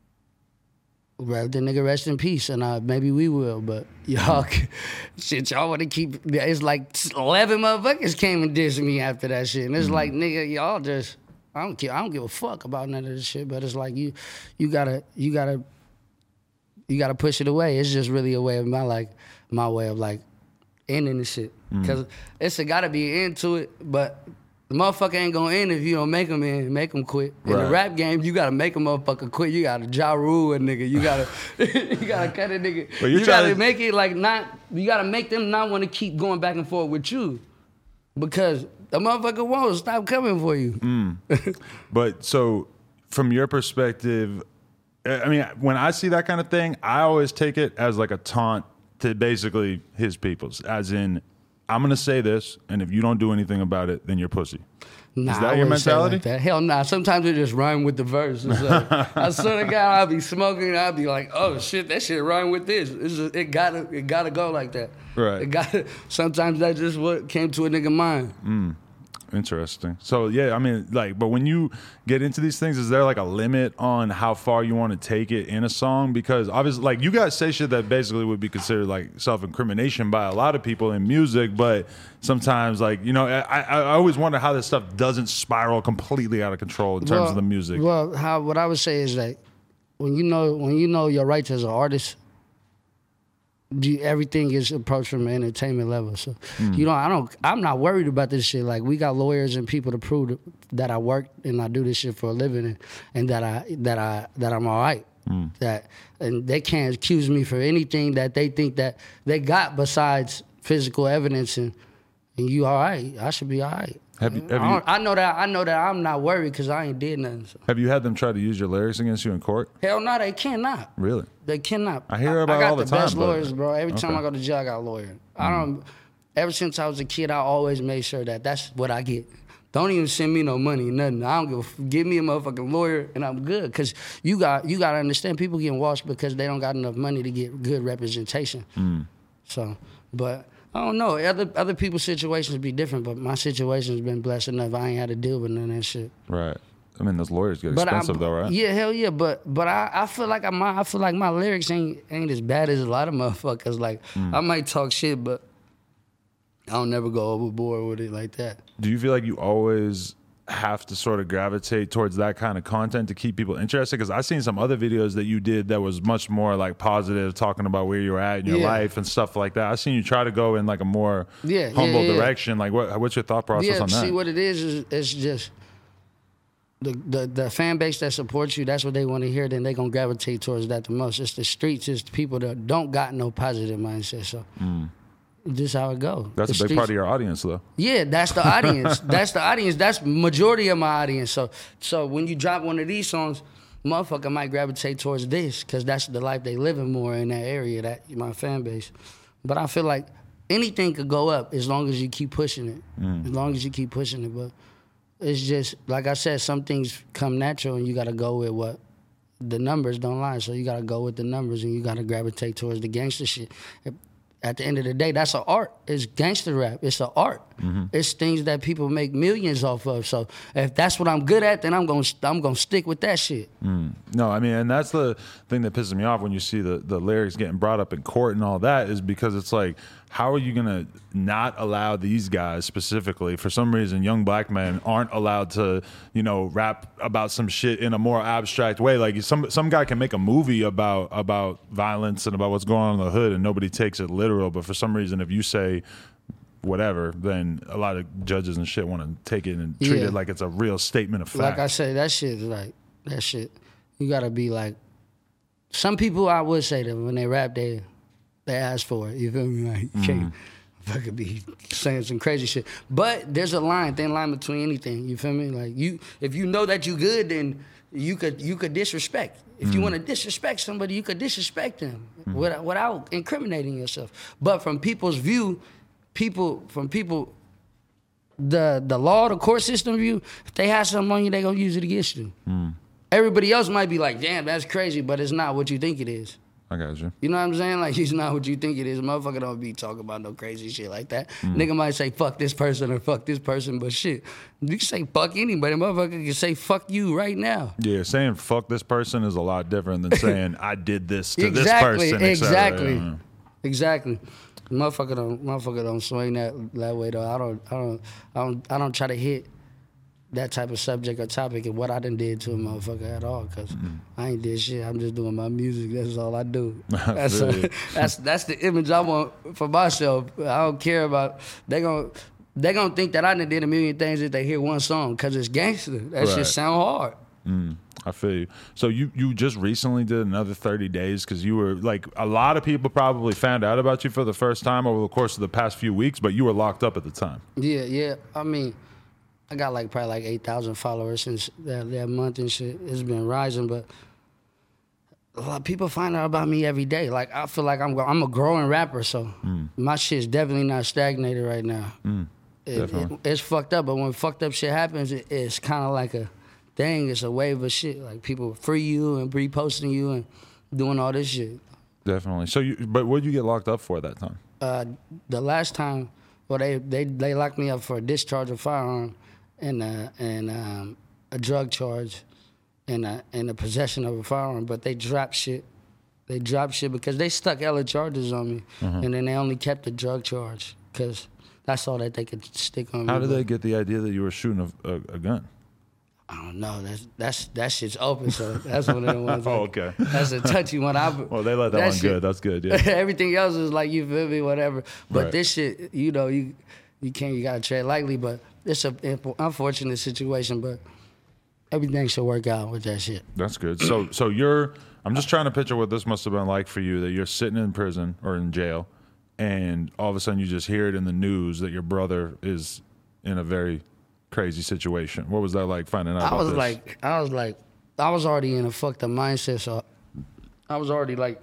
rather the nigga rest in peace, and uh, maybe we will, but y'all, shit, y'all want to keep, it's like eleven motherfuckers came and dissed me after that shit, and it's mm-hmm. like, nigga, y'all just, I don't care, I don't give a fuck about none of this shit, but it's like, you, you gotta, you gotta, you gotta push it away. It's just really a way of my, like, my way of, like, ending this shit, because mm-hmm. it's a gotta be into it, but the motherfucker ain't gonna end if you don't make him in, make him quit. In right. the rap game, you gotta make a motherfucker quit. You gotta Ja Rule a nigga. You gotta, you gotta cut a nigga. You gotta to... make it like not. You gotta make them not want to keep going back and forth with you, because the motherfucker won't stop coming for you. Mm. But so, from your perspective, I mean, when I see that kind of thing, I always take it as like a taunt to basically his peoples, as in, I'm gonna say this, and if you don't do anything about it, then you're pussy. Nah, Is that I your mentality? Like that. Hell nah. Sometimes it just rhyme with the verse. So, I swear to God, I'll be smoking, and I'll be like, "Oh shit, that shit rhyme with this." It's just, it gotta, it gotta go like that. Right. It gotta. Sometimes that's just what came to a nigga mind. Mm. Interesting. So yeah, I mean, like, but when you get into these things, is there like a limit on how far you want to take it in a song? Because obviously, like, you guys say shit that basically would be considered like self-incrimination by a lot of people in music, but sometimes, like, you know, I, I always wonder how this stuff doesn't spiral completely out of control in terms well, of the music. Well, how what I would say is that when you know when you know your rights as an artist, you, everything is approached from an entertainment level. So mm. you know, I don't, I'm not worried about this shit. Like, we got lawyers and people to prove that I work and I do this shit for a living, and, and that I that I that I'm all right. Mm. That and they can't accuse me for anything that they think that they got besides physical evidence. And and you all right? I should be all right. Have you, have I, you, I know that I know that I'm not worried because I ain't did nothing. So. Have you had them try to use your lyrics against you in court? Hell no, they cannot. Really? They cannot. I hear about I, I got all the, the time. best but... lawyers, bro. Every okay. time I go to jail, I got a lawyer. Mm. I don't. Ever since I was a kid, I always made sure that that's what I get. Don't even send me no money, nothing. I don't give. A, give me a motherfucking lawyer, and I'm good. Cause you got you got to understand, people getting washed because they don't got enough money to get good representation. Mm. So, but. I don't know. Other other people's situations be different, but my situation's been blessed enough. I ain't had to deal with none of that shit. Right. I mean, those lawyers get but expensive I, though, right? Yeah, hell yeah. But but I, I feel like I'm, I feel like my lyrics ain't ain't as bad as a lot of motherfuckers. Like mm. I might talk shit, but I don't never go overboard with it like that. Do you feel like you always have to sort of gravitate towards that kind of content to keep people interested? Because I've seen some other videos that you did that was much more like positive, talking about where you're at in your yeah. life and stuff like that. I've seen you try to go in like a more yeah, humble yeah, yeah. direction. Like, what, what's your thought process yeah, on that? See, what it is is it's just the, the the fan base that supports you. That's what they want to hear. Then they gonna gravitate towards that the most. It's the streets. It's the people that don't got no positive mindset. So. Mm. This how it go. That's the a big streets. part of your audience, though. Yeah, that's the audience. that's the audience. That's majority of my audience. So, so when you drop one of these songs, motherfucker might gravitate towards this because that's the life they living more in that area. That my fan base. But I feel like anything could go up as long as you keep pushing it. Mm. As long as you keep pushing it. But it's just like I said, some things come natural, and you got to go with what the numbers don't lie. So you got to go with the numbers, and you got to gravitate towards the gangster shit. If, at the end of the day, that's an art. It's gangster rap. It's an art. Mm-hmm. It's things that people make millions off of. So if that's what I'm good at, then I'm gonna I'm gonna stick with that shit. Mm. No, I mean, and that's the thing that pisses me off when you see the the lyrics getting brought up in court and all that, is because it's like, how are you gonna not allow these guys specifically, for some reason, young black men aren't allowed to, you know, rap about some shit in a more abstract way? Like some some guy can make a movie about about violence and about what's going on in the hood, and nobody takes it literal. But for some reason, if you say whatever, then a lot of judges and shit want to take it and treat Yeah. it like it's a real statement of fact. Like I say, that shit is like, that shit, you gotta be like, some people I would say that when they rap, they they ask for it, you feel me? Like, you can't fucking be saying some crazy shit. But there's a line, thin line between anything, you feel me? Like, you, if you know that you good, then you could you could disrespect. If you want to disrespect somebody, you could disrespect them without, without incriminating yourself. But from people's view, people from people, the the law, the court system view, if they have something on you, they gonna use it against you. Mm. Everybody else might be like, damn, that's crazy, but it's not what you think it is. I got you. You know what I'm saying? Like, it's not what you think it is. Motherfucker don't be talking about no crazy shit like that. Mm. Nigga might say fuck this person or fuck this person, but shit, you can say fuck anybody. Motherfucker can say fuck you right now. Yeah, saying fuck this person is a lot different than saying I did this to exactly, this person. Exactly, yeah. exactly. Motherfucker don't, motherfucker don't swing that that way though. I don't, I don't, I don't, I don't try to hit that type of subject or topic and what I done did to a motherfucker at all, because mm-hmm. I ain't did shit. I'm just doing my music. That's all I do. That's a, that's that's the image I want for myself. I don't care about, they gon' they gonna think that I done did a million things if they hear one song, because it's gangster. That right. shit sound hard. Mm, I feel you. So you, you just recently did another thirty days, because you were like, a lot of people probably found out about you for the first time over the course of the past few weeks, but you were locked up at the time. Yeah, yeah. I mean, I got like probably like eight thousand followers since that, that month and shit. It's been rising, but a lot of people find out about me every day. Like, I feel like I'm I'm a growing rapper, so mm. my shit's definitely not stagnated right now. Mm, it, it, it's fucked up, but when fucked up shit happens, it, it's kind of like a thing. It's a wave of shit. Like, people free you and reposting you and doing all this shit. Definitely. So, you, but what did you get locked up for at that time? Uh, the last time, well, they, they, they locked me up for a discharge of firearm and uh, and um, a drug charge and uh, and the possession of a firearm, but they dropped shit. They dropped shit because they stuck hella charges on me, mm-hmm. and then they only kept the drug charge because that's all that they could stick on me. How did but they get the idea that you were shooting a, a, a gun? I don't know. That's that's that shit's open, so that's one of the ones. Oh, like, okay. That's a touchy one. I, well, they let that, that one shit, good. That's good. Yeah. Everything else is like, you feel me, whatever. But right. this shit, you know, you you can't. You gotta tread lightly. But it's a unfortunate situation. But everything should work out with that shit. That's good. So so you're. I'm just trying to picture what this must have been like for you. That you're sitting in prison or in jail, and all of a sudden you just hear it in the news that your brother is in a very crazy situation. What was that like finding out I about was this? like, I was like, I was already in a fucked up mindset, so I was already like,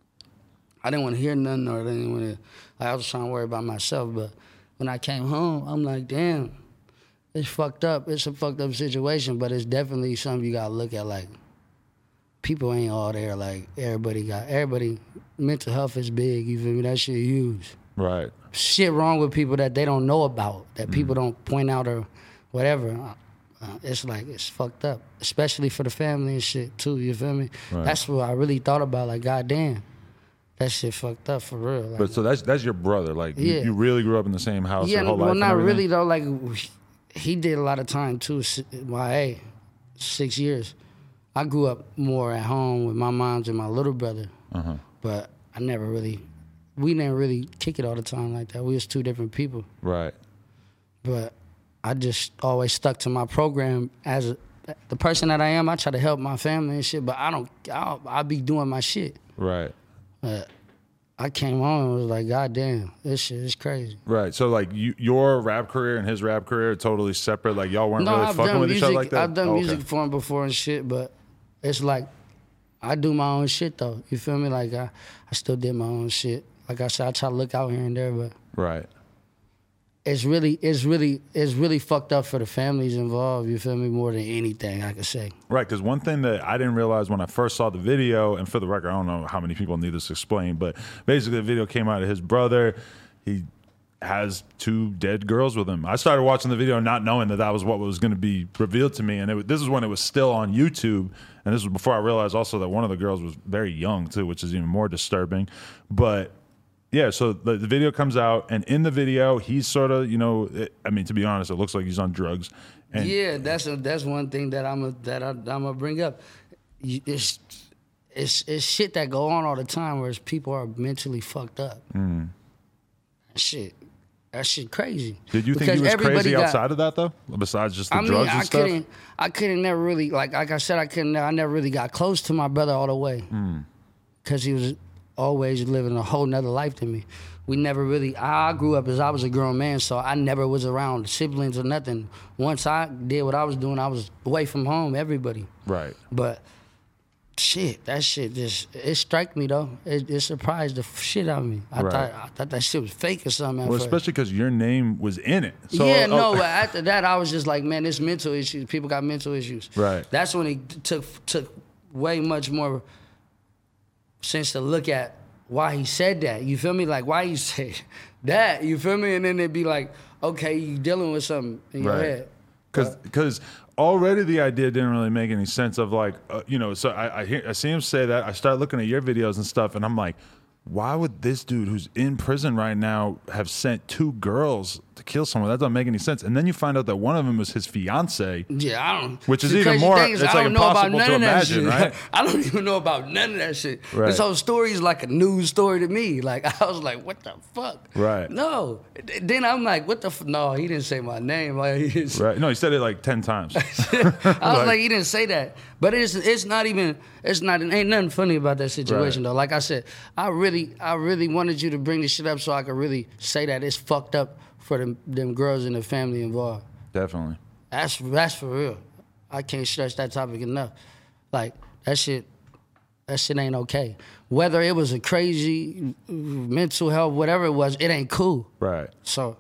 I didn't want to hear nothing, or I didn't want to, like, I was trying to worry about myself, but when I came home, I'm like, damn, it's fucked up. It's a fucked up situation, but it's definitely something you gotta look at, like, people ain't all there, like, everybody got, everybody, mental health is big, you feel me? That shit huge. Right. Shit wrong with people that they don't know about, that people mm. don't point out or whatever. Uh, it's like, it's fucked up, especially for the family and shit too, you feel me? Right. That's what I really thought about, like, goddamn, that shit fucked up for real. Like, but so that's that's your brother, like, yeah. you, you really grew up in the same house yeah, your whole well, life? Well, not really though, like, he did a lot of time too, Y A, six years. I grew up more at home with my moms and my little brother, uh-huh. but I never really, we didn't really kick it all the time like that. We was two different people. Right. But I just always stuck to my program as a, the person that I am. I try to help my family and shit, but I don't, I'll, I'll be doing my shit. Right. But I came home and was like, God damn, this shit is crazy. Right. So, like, you, your rap career and his rap career are totally separate? Like, y'all weren't no, really I've fucking with music, each other like that? I've done oh, music okay. for him before and shit, but it's like, I do my own shit, though. You feel me? Like, I, I still did my own shit. Like I said, I try to look out here and there, but... Right. it's really, it's really, it's really fucked up for the families involved. You feel me? More than anything I could say. Right, because one thing that I didn't realize when I first saw the video, and for the record, I don't know how many people need this explained, but basically the video came out of his brother. He has two dead girls with him. I started watching the video not knowing that that was what was going to be revealed to me, and it, this is when it was still on YouTube, and this was before I realized also that one of the girls was very young too, which is even more disturbing. But yeah, so the, the video comes out, and in the video, he's sort of, you know, it, I mean, to be honest, it looks like he's on drugs. And yeah, that's a, that's one thing that I'm a, that I, I'm gonna bring up. It's, it's it's shit that go on all the time, where people are mentally fucked up. Mm. Shit, that shit crazy. Did you because think he was crazy got, outside of that though? Besides just the I mean, drugs and I stuff? couldn't, I couldn't never really like like I said, I couldn't. I never really got close to my brother all the way, because mm. he was always living a whole nother life than me. We never really, I grew up as I was a grown man, so I never was around siblings or nothing. Once I did what I was doing, I was away from home, everybody. Right. But shit, that shit just, it struck me though. It, it surprised the shit out of me. I, right. thought, I thought that shit was fake or something. Well, especially because your name was in it. So, yeah, no, oh. but after that, I was just like, man, this mental issues, people got mental issues. Right. That's when it took, took way much more sense to look at why he said that. You feel me? Like, why you say that? You feel me? And then it'd be like, okay, you dealing with something in your right. head. Because because already the idea didn't really make any sense of like, uh, you know, so I I, hear, I see him say that. I start looking at your videos and stuff, and I'm like, why would this dude who's in prison right now have sent two girls to kill someone? That doesn't make any sense. And then you find out that one of them was his fiance. Yeah, I don't. Which is even more, it's like impossible to imagine, right? I don't even know about none of that shit. Right. This whole story is like a news story to me. Like, I was like, what the fuck? Right. No. Then I'm like, what the fuck? No, he didn't say my name. Like, he didn't say- Right. No, he said it like ten times. I was like, like, he didn't say that. But it's it's not even, it's not, it ain't nothing funny about that situation Right. though. Like I said, I really, I really wanted you to bring this shit up so I could really say that it's fucked up for them, them girls and the family involved. Definitely. That's that's for real. I can't stress that topic enough. Like, that shit, that shit ain't okay. Whether it was a crazy mental health, whatever it was, it ain't cool. Right. So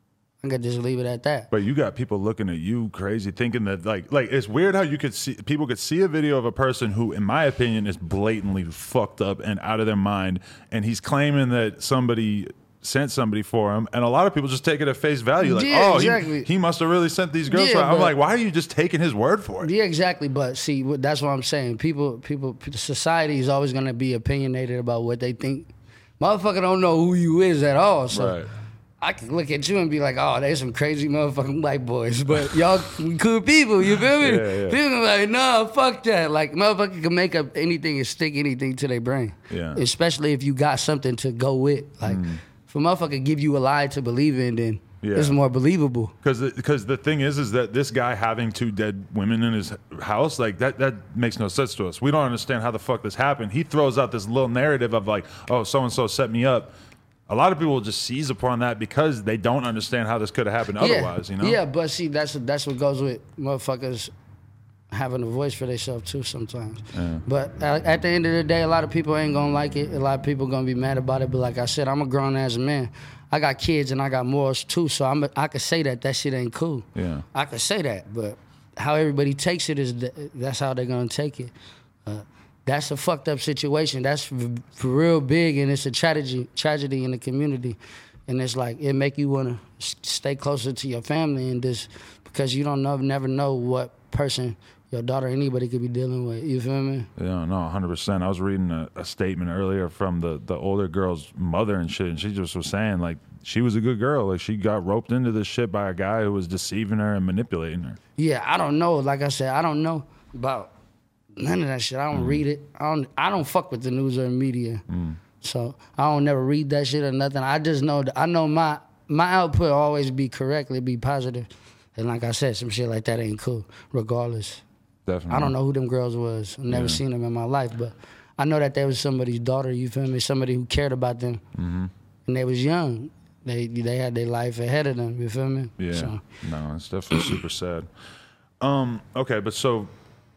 I could just leave it at that. But you got people looking at you crazy, thinking that like like it's weird how you could see people could see a video of a person who, in my opinion, is blatantly fucked up and out of their mind, and he's claiming that somebody sent somebody for him, and a lot of people just take it at face value, like, Yeah, oh, exactly. he, he must have really sent these girls. Yeah, for him. I'm but- like, why are you just taking his word for it? Yeah, exactly. But see, what- that's what I'm saying. People, people, society is always gonna be opinionated about what they think. Motherfucker don't know who you is at all. So Right. I can look at you and be like, oh, they some crazy motherfucking white boys, but y'all cool people. You feel me? Yeah, yeah. People be like, no, fuck that. Like, motherfucker can make up anything and stick anything to their brain. Yeah. Especially if you got something to go with. Like, if a motherfucker give you a lie to believe in, then Yeah. it's more believable. Because because the thing is, is that this guy having two dead women in his house, like that, that makes no sense to us. We don't understand how the fuck this happened. He throws out this little narrative of like, oh, so and so set me up. A lot of people will just seize upon that because they don't understand how this could have happened otherwise. Yeah. You know? Yeah, but see, that's that's what goes with motherfuckers having a voice for themselves too sometimes. Yeah. But at, at the end of the day, a lot of people ain't gonna like it. A lot of people gonna be mad about it. But like I said, I'm a grown ass man. I got kids and I got morals too. So I'm a, I could say that that shit ain't cool. Yeah. I could say that, but how everybody takes it is th- that's how they're gonna take it. Uh, that's a fucked up situation. That's for, for real big, and it's a tragedy tragedy in the community. And it's like it make you wanna s- stay closer to your family and this because you don't know, never know what person your daughter or anybody could be dealing with. You feel me? Yeah, no, one hundred percent. I was reading a, a statement earlier from the, the older girl's mother and shit, and she just was saying, like, she was a good girl. Like, she got roped into this shit by a guy who was deceiving her and manipulating her. Yeah, I don't know. Like I said, I don't know about none of that shit. I don't mm. read it. I don't. I don't fuck with the news or the media. Mm. So I don't never read that shit or nothing. I just know that I know my my output always be correctly, be positive. And like I said, some shit like that ain't cool, regardless. Definitely. I don't know who them girls was. I've never yeah. seen them in my life, but I know that they was somebody's daughter, you feel me? Somebody who cared about them. Mm-hmm. And they was young. They they had their life ahead of them, you feel me? Yeah. So. No, it's definitely super sad. Um, okay, but so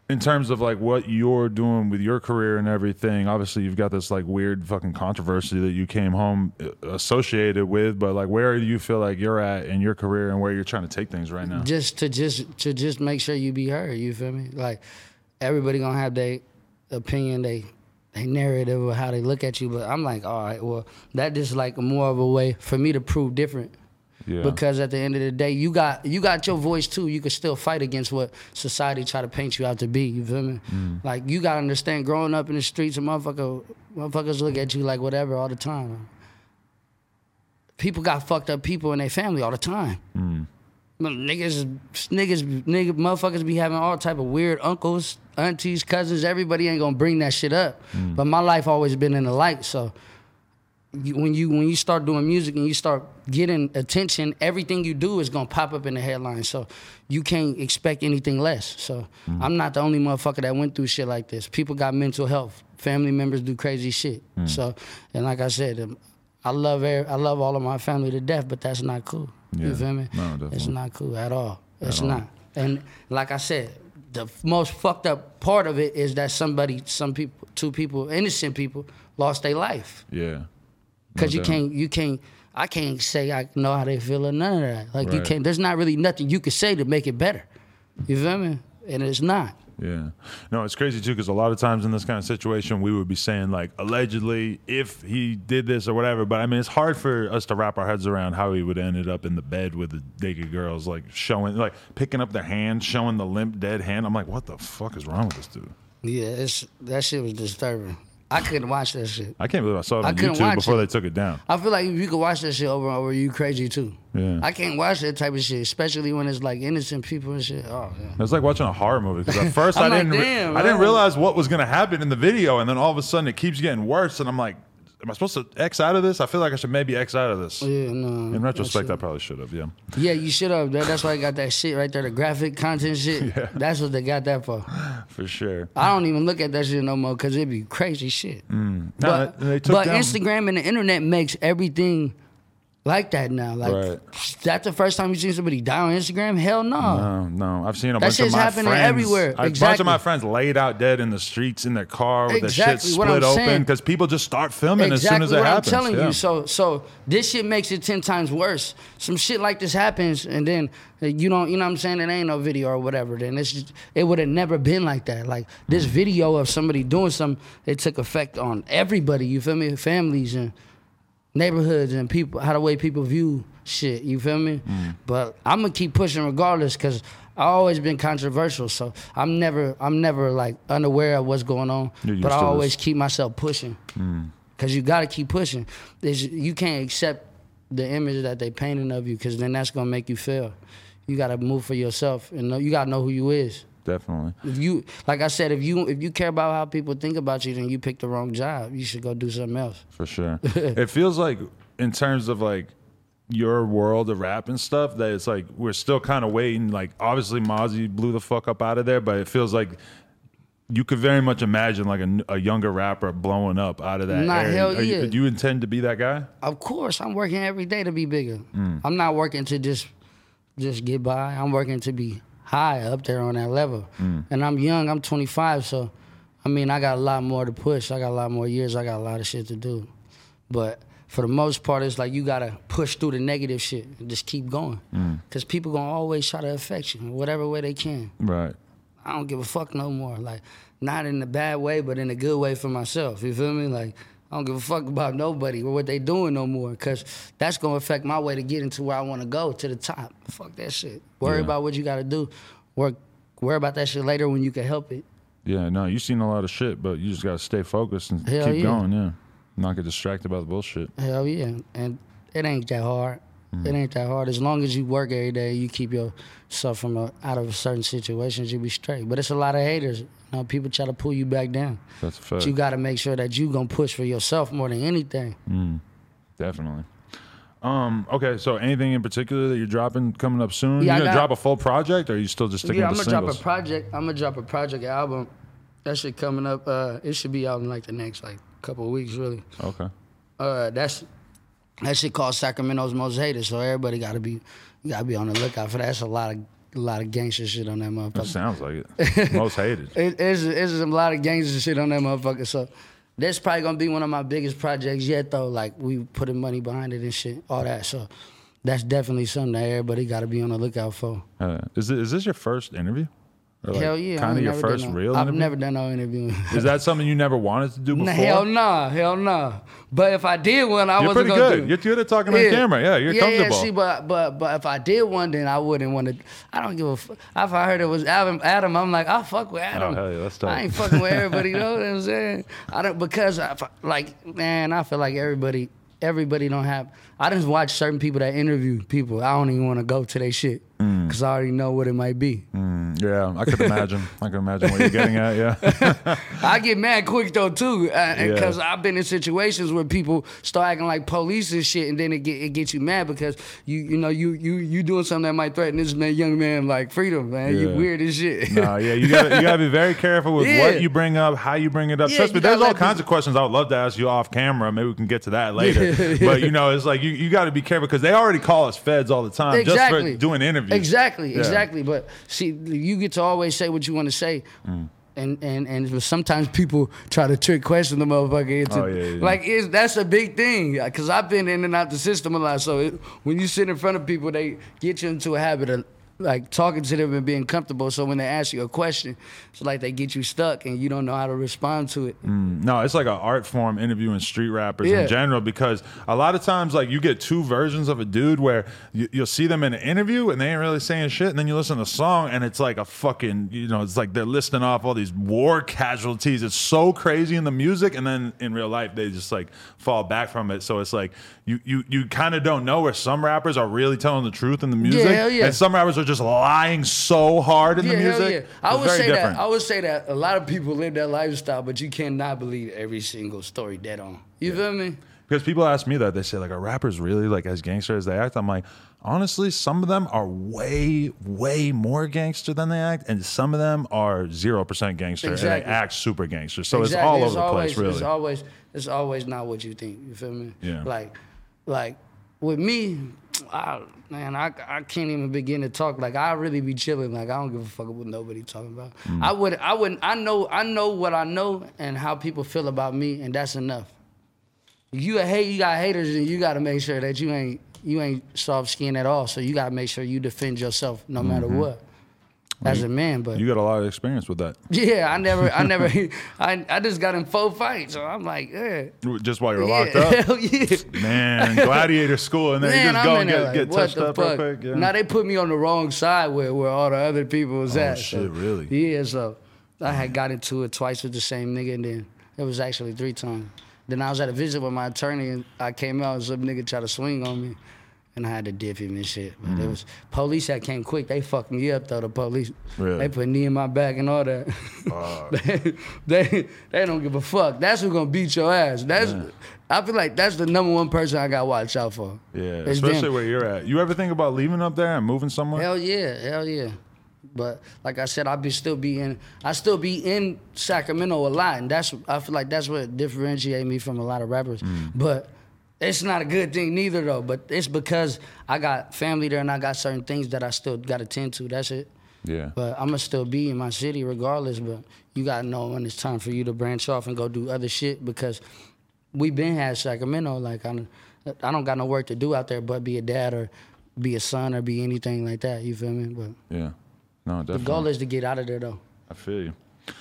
in terms of like what you're doing with your career and everything, obviously you've got this like weird fucking controversy that you came home associated with, but like where do you feel like you're at in your career and where you're trying to take things right now? Just to just to just make sure you be heard, you feel me? Like everybody gonna have their opinion, they they narrative of how they look at you, but I'm like, all right, well, that just like more of a way for me to prove different. Yeah. Because at the end of the day, you got you got your voice too. You can still fight against what society try to paint you out to be. You feel me? Mm. Like you gotta understand, growing up in the streets, and motherfucker, motherfuckers look at you like whatever all the time. People got fucked up people in their family all the time. Mm. Niggas, niggas, nigga, motherfuckers be having all type of weird uncles, aunties, cousins. Everybody ain't gonna bring that shit up. Mm. But my life always been in the light, so. You, when you when you start doing music and you start getting attention, everything you do is gonna pop up in the headlines. So you can't expect anything less. So mm. I'm not the only motherfucker that went through shit like this. People got mental health. Family members do crazy shit. Mm. So and like I said, um, I love I love all of my family to death, but that's not cool. Yeah. You feel me? No, definitely. It's not cool at all. It's at not. All. And like I said, the most fucked up part of it is that somebody, some people, two people, innocent people, lost their life. Yeah. Because no you can't, you can't, I can't say I know how they feel or none of that. Like right. you can't, there's not really nothing you can say to make it better. You feel me? And it's not. Yeah. No, it's crazy too, because a lot of times in this kind of situation, we would be saying like, allegedly, if he did this or whatever. But I mean, it's hard for us to wrap our heads around how he would have ended up in the bed with the naked girls, like showing, like picking up their hand, showing the limp, dead hand. I'm like, what the fuck is wrong with this dude? Yeah, it's, that shit was disturbing. I couldn't watch that shit. I can't believe I saw it on YouTube before they took it down. I feel like if you could watch that shit over and over, you crazy too. Yeah. I can't watch that type of shit, especially when it's like innocent people and shit. Oh, yeah. It's like watching a horror movie, because at first I didn't, like, Damn, I didn't realize what was gonna happen in the video, and then all of a sudden it keeps getting worse, and I'm like, am I supposed to X out of this? I feel like I should maybe X out of this. Yeah, no. In retrospect, I probably should have, yeah. Yeah, you should have. That's why I got that shit right there, the graphic content shit. Yeah. That's what they got that for. For sure. I don't even look at that shit no more because it'd be crazy shit. Mm. But, no, they, they took but down... Instagram and the internet makes everything like that now. Like, right. That's the first time you seen somebody die on Instagram? Hell no. No, no. I've seen a that bunch of my happening friends. everywhere. A exactly. bunch of my friends laid out dead in the streets in their car with exactly. the shit what split I'm open because people just start filming exactly as soon as it what happens. I'm telling yeah. you. So, so this shit makes it ten times worse. Some shit like this happens, and then you don't, you know what I'm saying? It ain't no video or whatever. Then it's just, it would have never been like that. Like this video of somebody doing something, it took effect on everybody. You feel me? Families and neighborhoods and people, how the way people view shit, you feel me? Mm. But I'm gonna keep pushing regardless, because I always been controversial, so I'm never I'm never like unaware of what's going on. But I always this. keep myself pushing, mm. cause you gotta keep pushing. There's, you can't accept the image that they painting of you, cause then that's gonna make you fail. You gotta move for yourself, and know, you gotta know who you is. Definitely. If you, like I said, if you if you care about how people think about you, then you picked the wrong job. You should go do something else. For sure. It feels like, in terms of like your world of rap and stuff, that it's like we're still kind of waiting. Like obviously Mozzie blew the fuck up out of there, but it feels like you could very much imagine like a, a younger rapper blowing up out of that nah, area. Hell Are yeah. you, do you intend to be that guy? Of course, I'm working every day to be bigger. Mm. I'm not working to just just get by. I'm working to be high up there on that level. Mm. And I'm young, I'm twenty-five, so I mean I got a lot more to push. I got a lot more years, I got a lot of shit to do. But for the most part, it's like you gotta push through the negative shit and just keep going. Mm. Cause people gonna always try to affect you in whatever way they can. Right. I don't give a fuck no more. Like, not in a bad way, but in a good way for myself. You feel me? Like, I don't give a fuck about nobody or what they doing no more, because that's going to affect my way to get into where I want to go, to the top. Fuck that shit. Worry yeah. about what you got to do. Work, worry about that shit later when you can help it. Yeah, no, you've seen a lot of shit, but you just got to stay focused and Hell keep yeah. going, yeah. Not get distracted by the bullshit. Hell yeah. And it ain't that hard. Mm-hmm. It ain't that hard. As long as you work every day, you keep yourself from a, out of certain situations, you'll be straight. But it's a lot of haters. You know, people try to pull you back down. That's a fact. But you got to make sure that you going to push for yourself more than anything. Mm, definitely. Um, okay, so anything in particular that you're dropping coming up soon? Yeah, you going to got, drop a full project, or are you still just sticking yeah, with the singles? Yeah, I'm going to drop a project. I'm going to drop a project album. That shit coming up. Uh, it should be out in like the next like couple of weeks, really. Okay. Uh, that's that shit called Sacramento's Most Hated, so everybody gotta be you gotta be on the lookout for that. That's a lot of a lot of gangster shit on that motherfucker. It sounds like it. Most hated. it, it's, it's a lot of gangster shit on that motherfucker. So that's probably gonna be one of my biggest projects yet, though. Like, we putting money behind it and shit, all that. So that's definitely something that everybody got to be on the lookout for. Uh, is, it, is this your first interview? Or like hell yeah. Kind of your first no, real I've interview? never done no interview. Is that something you never wanted to do before? Hell nah, hell nah. But if I did one, I you're wasn't pretty gonna good. do it. You're good at talking yeah. on camera. Yeah, you're yeah, comfortable. Yeah, see, but but but if I did one, then I wouldn't want to. I don't give a fuck. If I heard it was Adam, Adam, I'm like, I'll fuck with Adam. Oh, hell yeah, that's tough. I ain't fucking with everybody, you know what I'm saying? I don't, because, I, like, man, I feel like everybody, everybody don't have, I just watch certain people that interview people. I don't even want to go to their shit. Because mm. I already know what it might be. Mm, yeah, I could imagine. I can imagine what you're getting at, yeah. I get mad quick, though, too. Because uh, yeah. I've been in situations where people start acting like police and shit, and then it get it gets you mad because, you you know, you you you doing something that might threaten this man, young man, like, freedom, man. Yeah. You weird as shit. Nah, yeah, you gotta, you gotta be very careful with yeah. what you bring up, how you bring it up. Yeah, Trust me, there's all kinds people... of questions I would love to ask you off camera. Maybe we can get to that later. Yeah. But, you know, it's like, you, you got to be careful because they already call us feds all the time exactly. just for doing interviews. Exactly, yeah. exactly. But see, you get to always say what you want to say. Mm. And, and and sometimes people try to trick question the motherfucker into, oh, yeah, yeah. like, it's, that's a big thing. Because I've been in and out the system a lot. So it, when you sit in front of people, they get you into a habit of, like, talking to them and being comfortable. So when they ask you a question, it's like they get you stuck and you don't know how to respond to it. Mm, no, it's like an art form interviewing street rappers yeah. in general, because a lot of times, like, you get two versions of a dude where you, you'll see them in an interview and they ain't really saying shit, and then you listen to the song and it's like a fucking, you know, it's like they're listing off all these war casualties. It's so crazy in the music, and then in real life they just like fall back from it. So it's like you you you kind of don't know where some rappers are really telling the truth in the music, yeah, hell yeah. and some rappers are just lying so hard in yeah, the music. Hell yeah. I would say different. that I would say that a lot of people live that lifestyle, but you cannot believe every single story dead on. You yeah. feel me? Because people ask me that, they say, like, are rappers really like as gangster as they act? I'm like, honestly, some of them are way, way more gangster than they act, and some of them are zero percent gangster exactly. and they act super gangster. So exactly. it's all it's over always, the place, really. It's always, it's always not what you think. You feel me? Yeah. Like, like with me, I, man, I I can't even begin to talk. Like, I really be chilling. Like, I don't give a fuck what nobody talking about. Mm. I would, I wouldn't. I know, I know what I know and how people feel about me, and that's enough. You a hate, you got haters, and you got to make sure that you ain't you ain't soft skinned at all. So you got to make sure you defend yourself no matter mm-hmm. what. As a man, but you got a lot of experience with that. Yeah, I never, I never, I, I just got in four fights, so I'm like, yeah. Just while you're yeah, locked up, hell yeah, man, gladiator school, and then man, you just I'm go and there, get, like, get touched the up fuck? real quick. Yeah. Now they put me on the wrong side where, where all the other people was oh, at. shit, so, really? Yeah, so I had got into it twice with the same nigga, and then it was actually three times. Then I was at a visit with my attorney, and I came out, and some nigga tried to swing on me. And I had to dip him and shit. But mm. it was police that came quick. They fucked me up though. The police, really? They put knee in my back and all that. Uh. they, they they don't give a fuck. That's who's gonna beat your ass. That's yeah. I feel like that's the number one person I gotta watch out for. Yeah, it's especially them. where you're at. You ever think about leaving up there and moving somewhere? Hell yeah, hell yeah. But like I said, I be still be in. I still be in Sacramento a lot, and that's I feel like that's what differentiates me from a lot of rappers. Mm. But it's not a good thing neither, though. But it's because I got family there and I got certain things that I still got to tend to. That's it. Yeah. But I'm going to still be in my city regardless. But you got to know when it's time for you to branch off and go do other shit, because we been had Sacramento. Like, I, I don't got no work to do out there but be a dad or be a son or be anything like that. You feel me? But yeah. No, definitely. The goal is to get out of there, though. I feel you.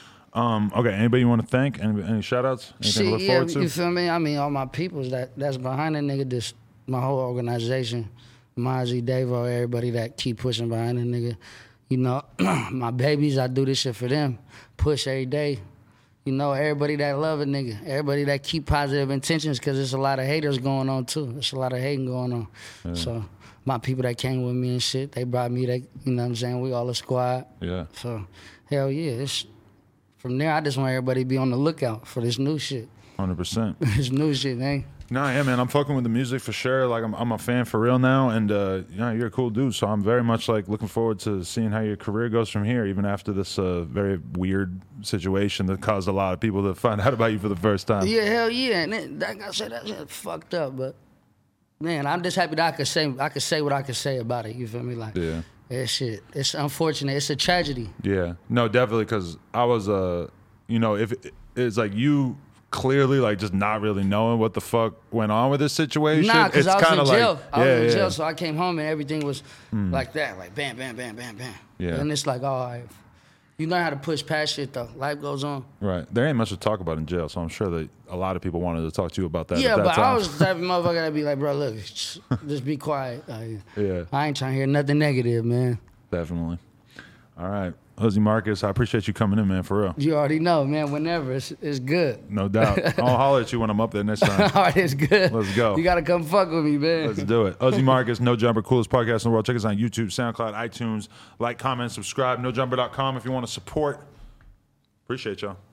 Um, okay, anybody you want to thank? Any, any shout-outs? Anything See, to look yeah, forward to? You feel me? I mean, all my peoples that, that's behind that nigga, this, my whole organization, Mozzie, Davo, everybody that keep pushing behind that nigga. You know, my babies, I do this shit for them. Push every day. You know, everybody that love a nigga. Everybody that keep positive intentions, because there's a lot of haters going on, too. There's a lot of hating going on. Yeah. So my people that came with me and shit, they brought me, they, you know what I'm saying? We all a squad. Yeah. So, hell yeah, it's... From there, I just want everybody to be on the lookout for this new shit. one hundred percent. This new shit, man. Nah, yeah, man, I'm fucking with the music for sure. Like, I'm, I'm a fan for real now, and uh, you know, you're a cool dude. So I'm very much like looking forward to seeing how your career goes from here, even after this uh, very weird situation that caused a lot of people to find out about you for the first time. Yeah, hell yeah, and it, like I said, that shit fucked up, but man, I'm just happy that I could say I could say what I could say about it. You feel me? Like, yeah. That shit. It's unfortunate. It's a tragedy. Yeah. No, definitely, because I was, uh, you know, if it, it's like you clearly like just not really knowing what the fuck went on with this situation. Nah, because I was in jail. Like, I was yeah, in yeah. jail, so I came home and everything was mm. like that, like bam, bam, bam, bam, bam. Yeah. And it's like, all right. You learn how to push past shit, though. Life goes on. Right. There ain't much to talk about in jail, so I'm sure that a lot of people wanted to talk to you about that. Yeah, at that but time. I was the type of motherfucker that'd be like, bro, look, just, just be quiet. Like, yeah. I ain't trying to hear nothing negative, man. Definitely. All right. Ozzy Marcus, I appreciate you coming in, man, for real. You already know, man. Whenever. It's, it's good. No doubt. I'll holler at you when I'm up there next time. All right, it's good. Let's go. You got to come fuck with me, man. Let's do it. Ozzy Marcus, No Jumper, coolest podcast in the world. Check us out on YouTube, SoundCloud, iTunes. Like, comment, subscribe. no jumper dot com if you want to support. Appreciate y'all.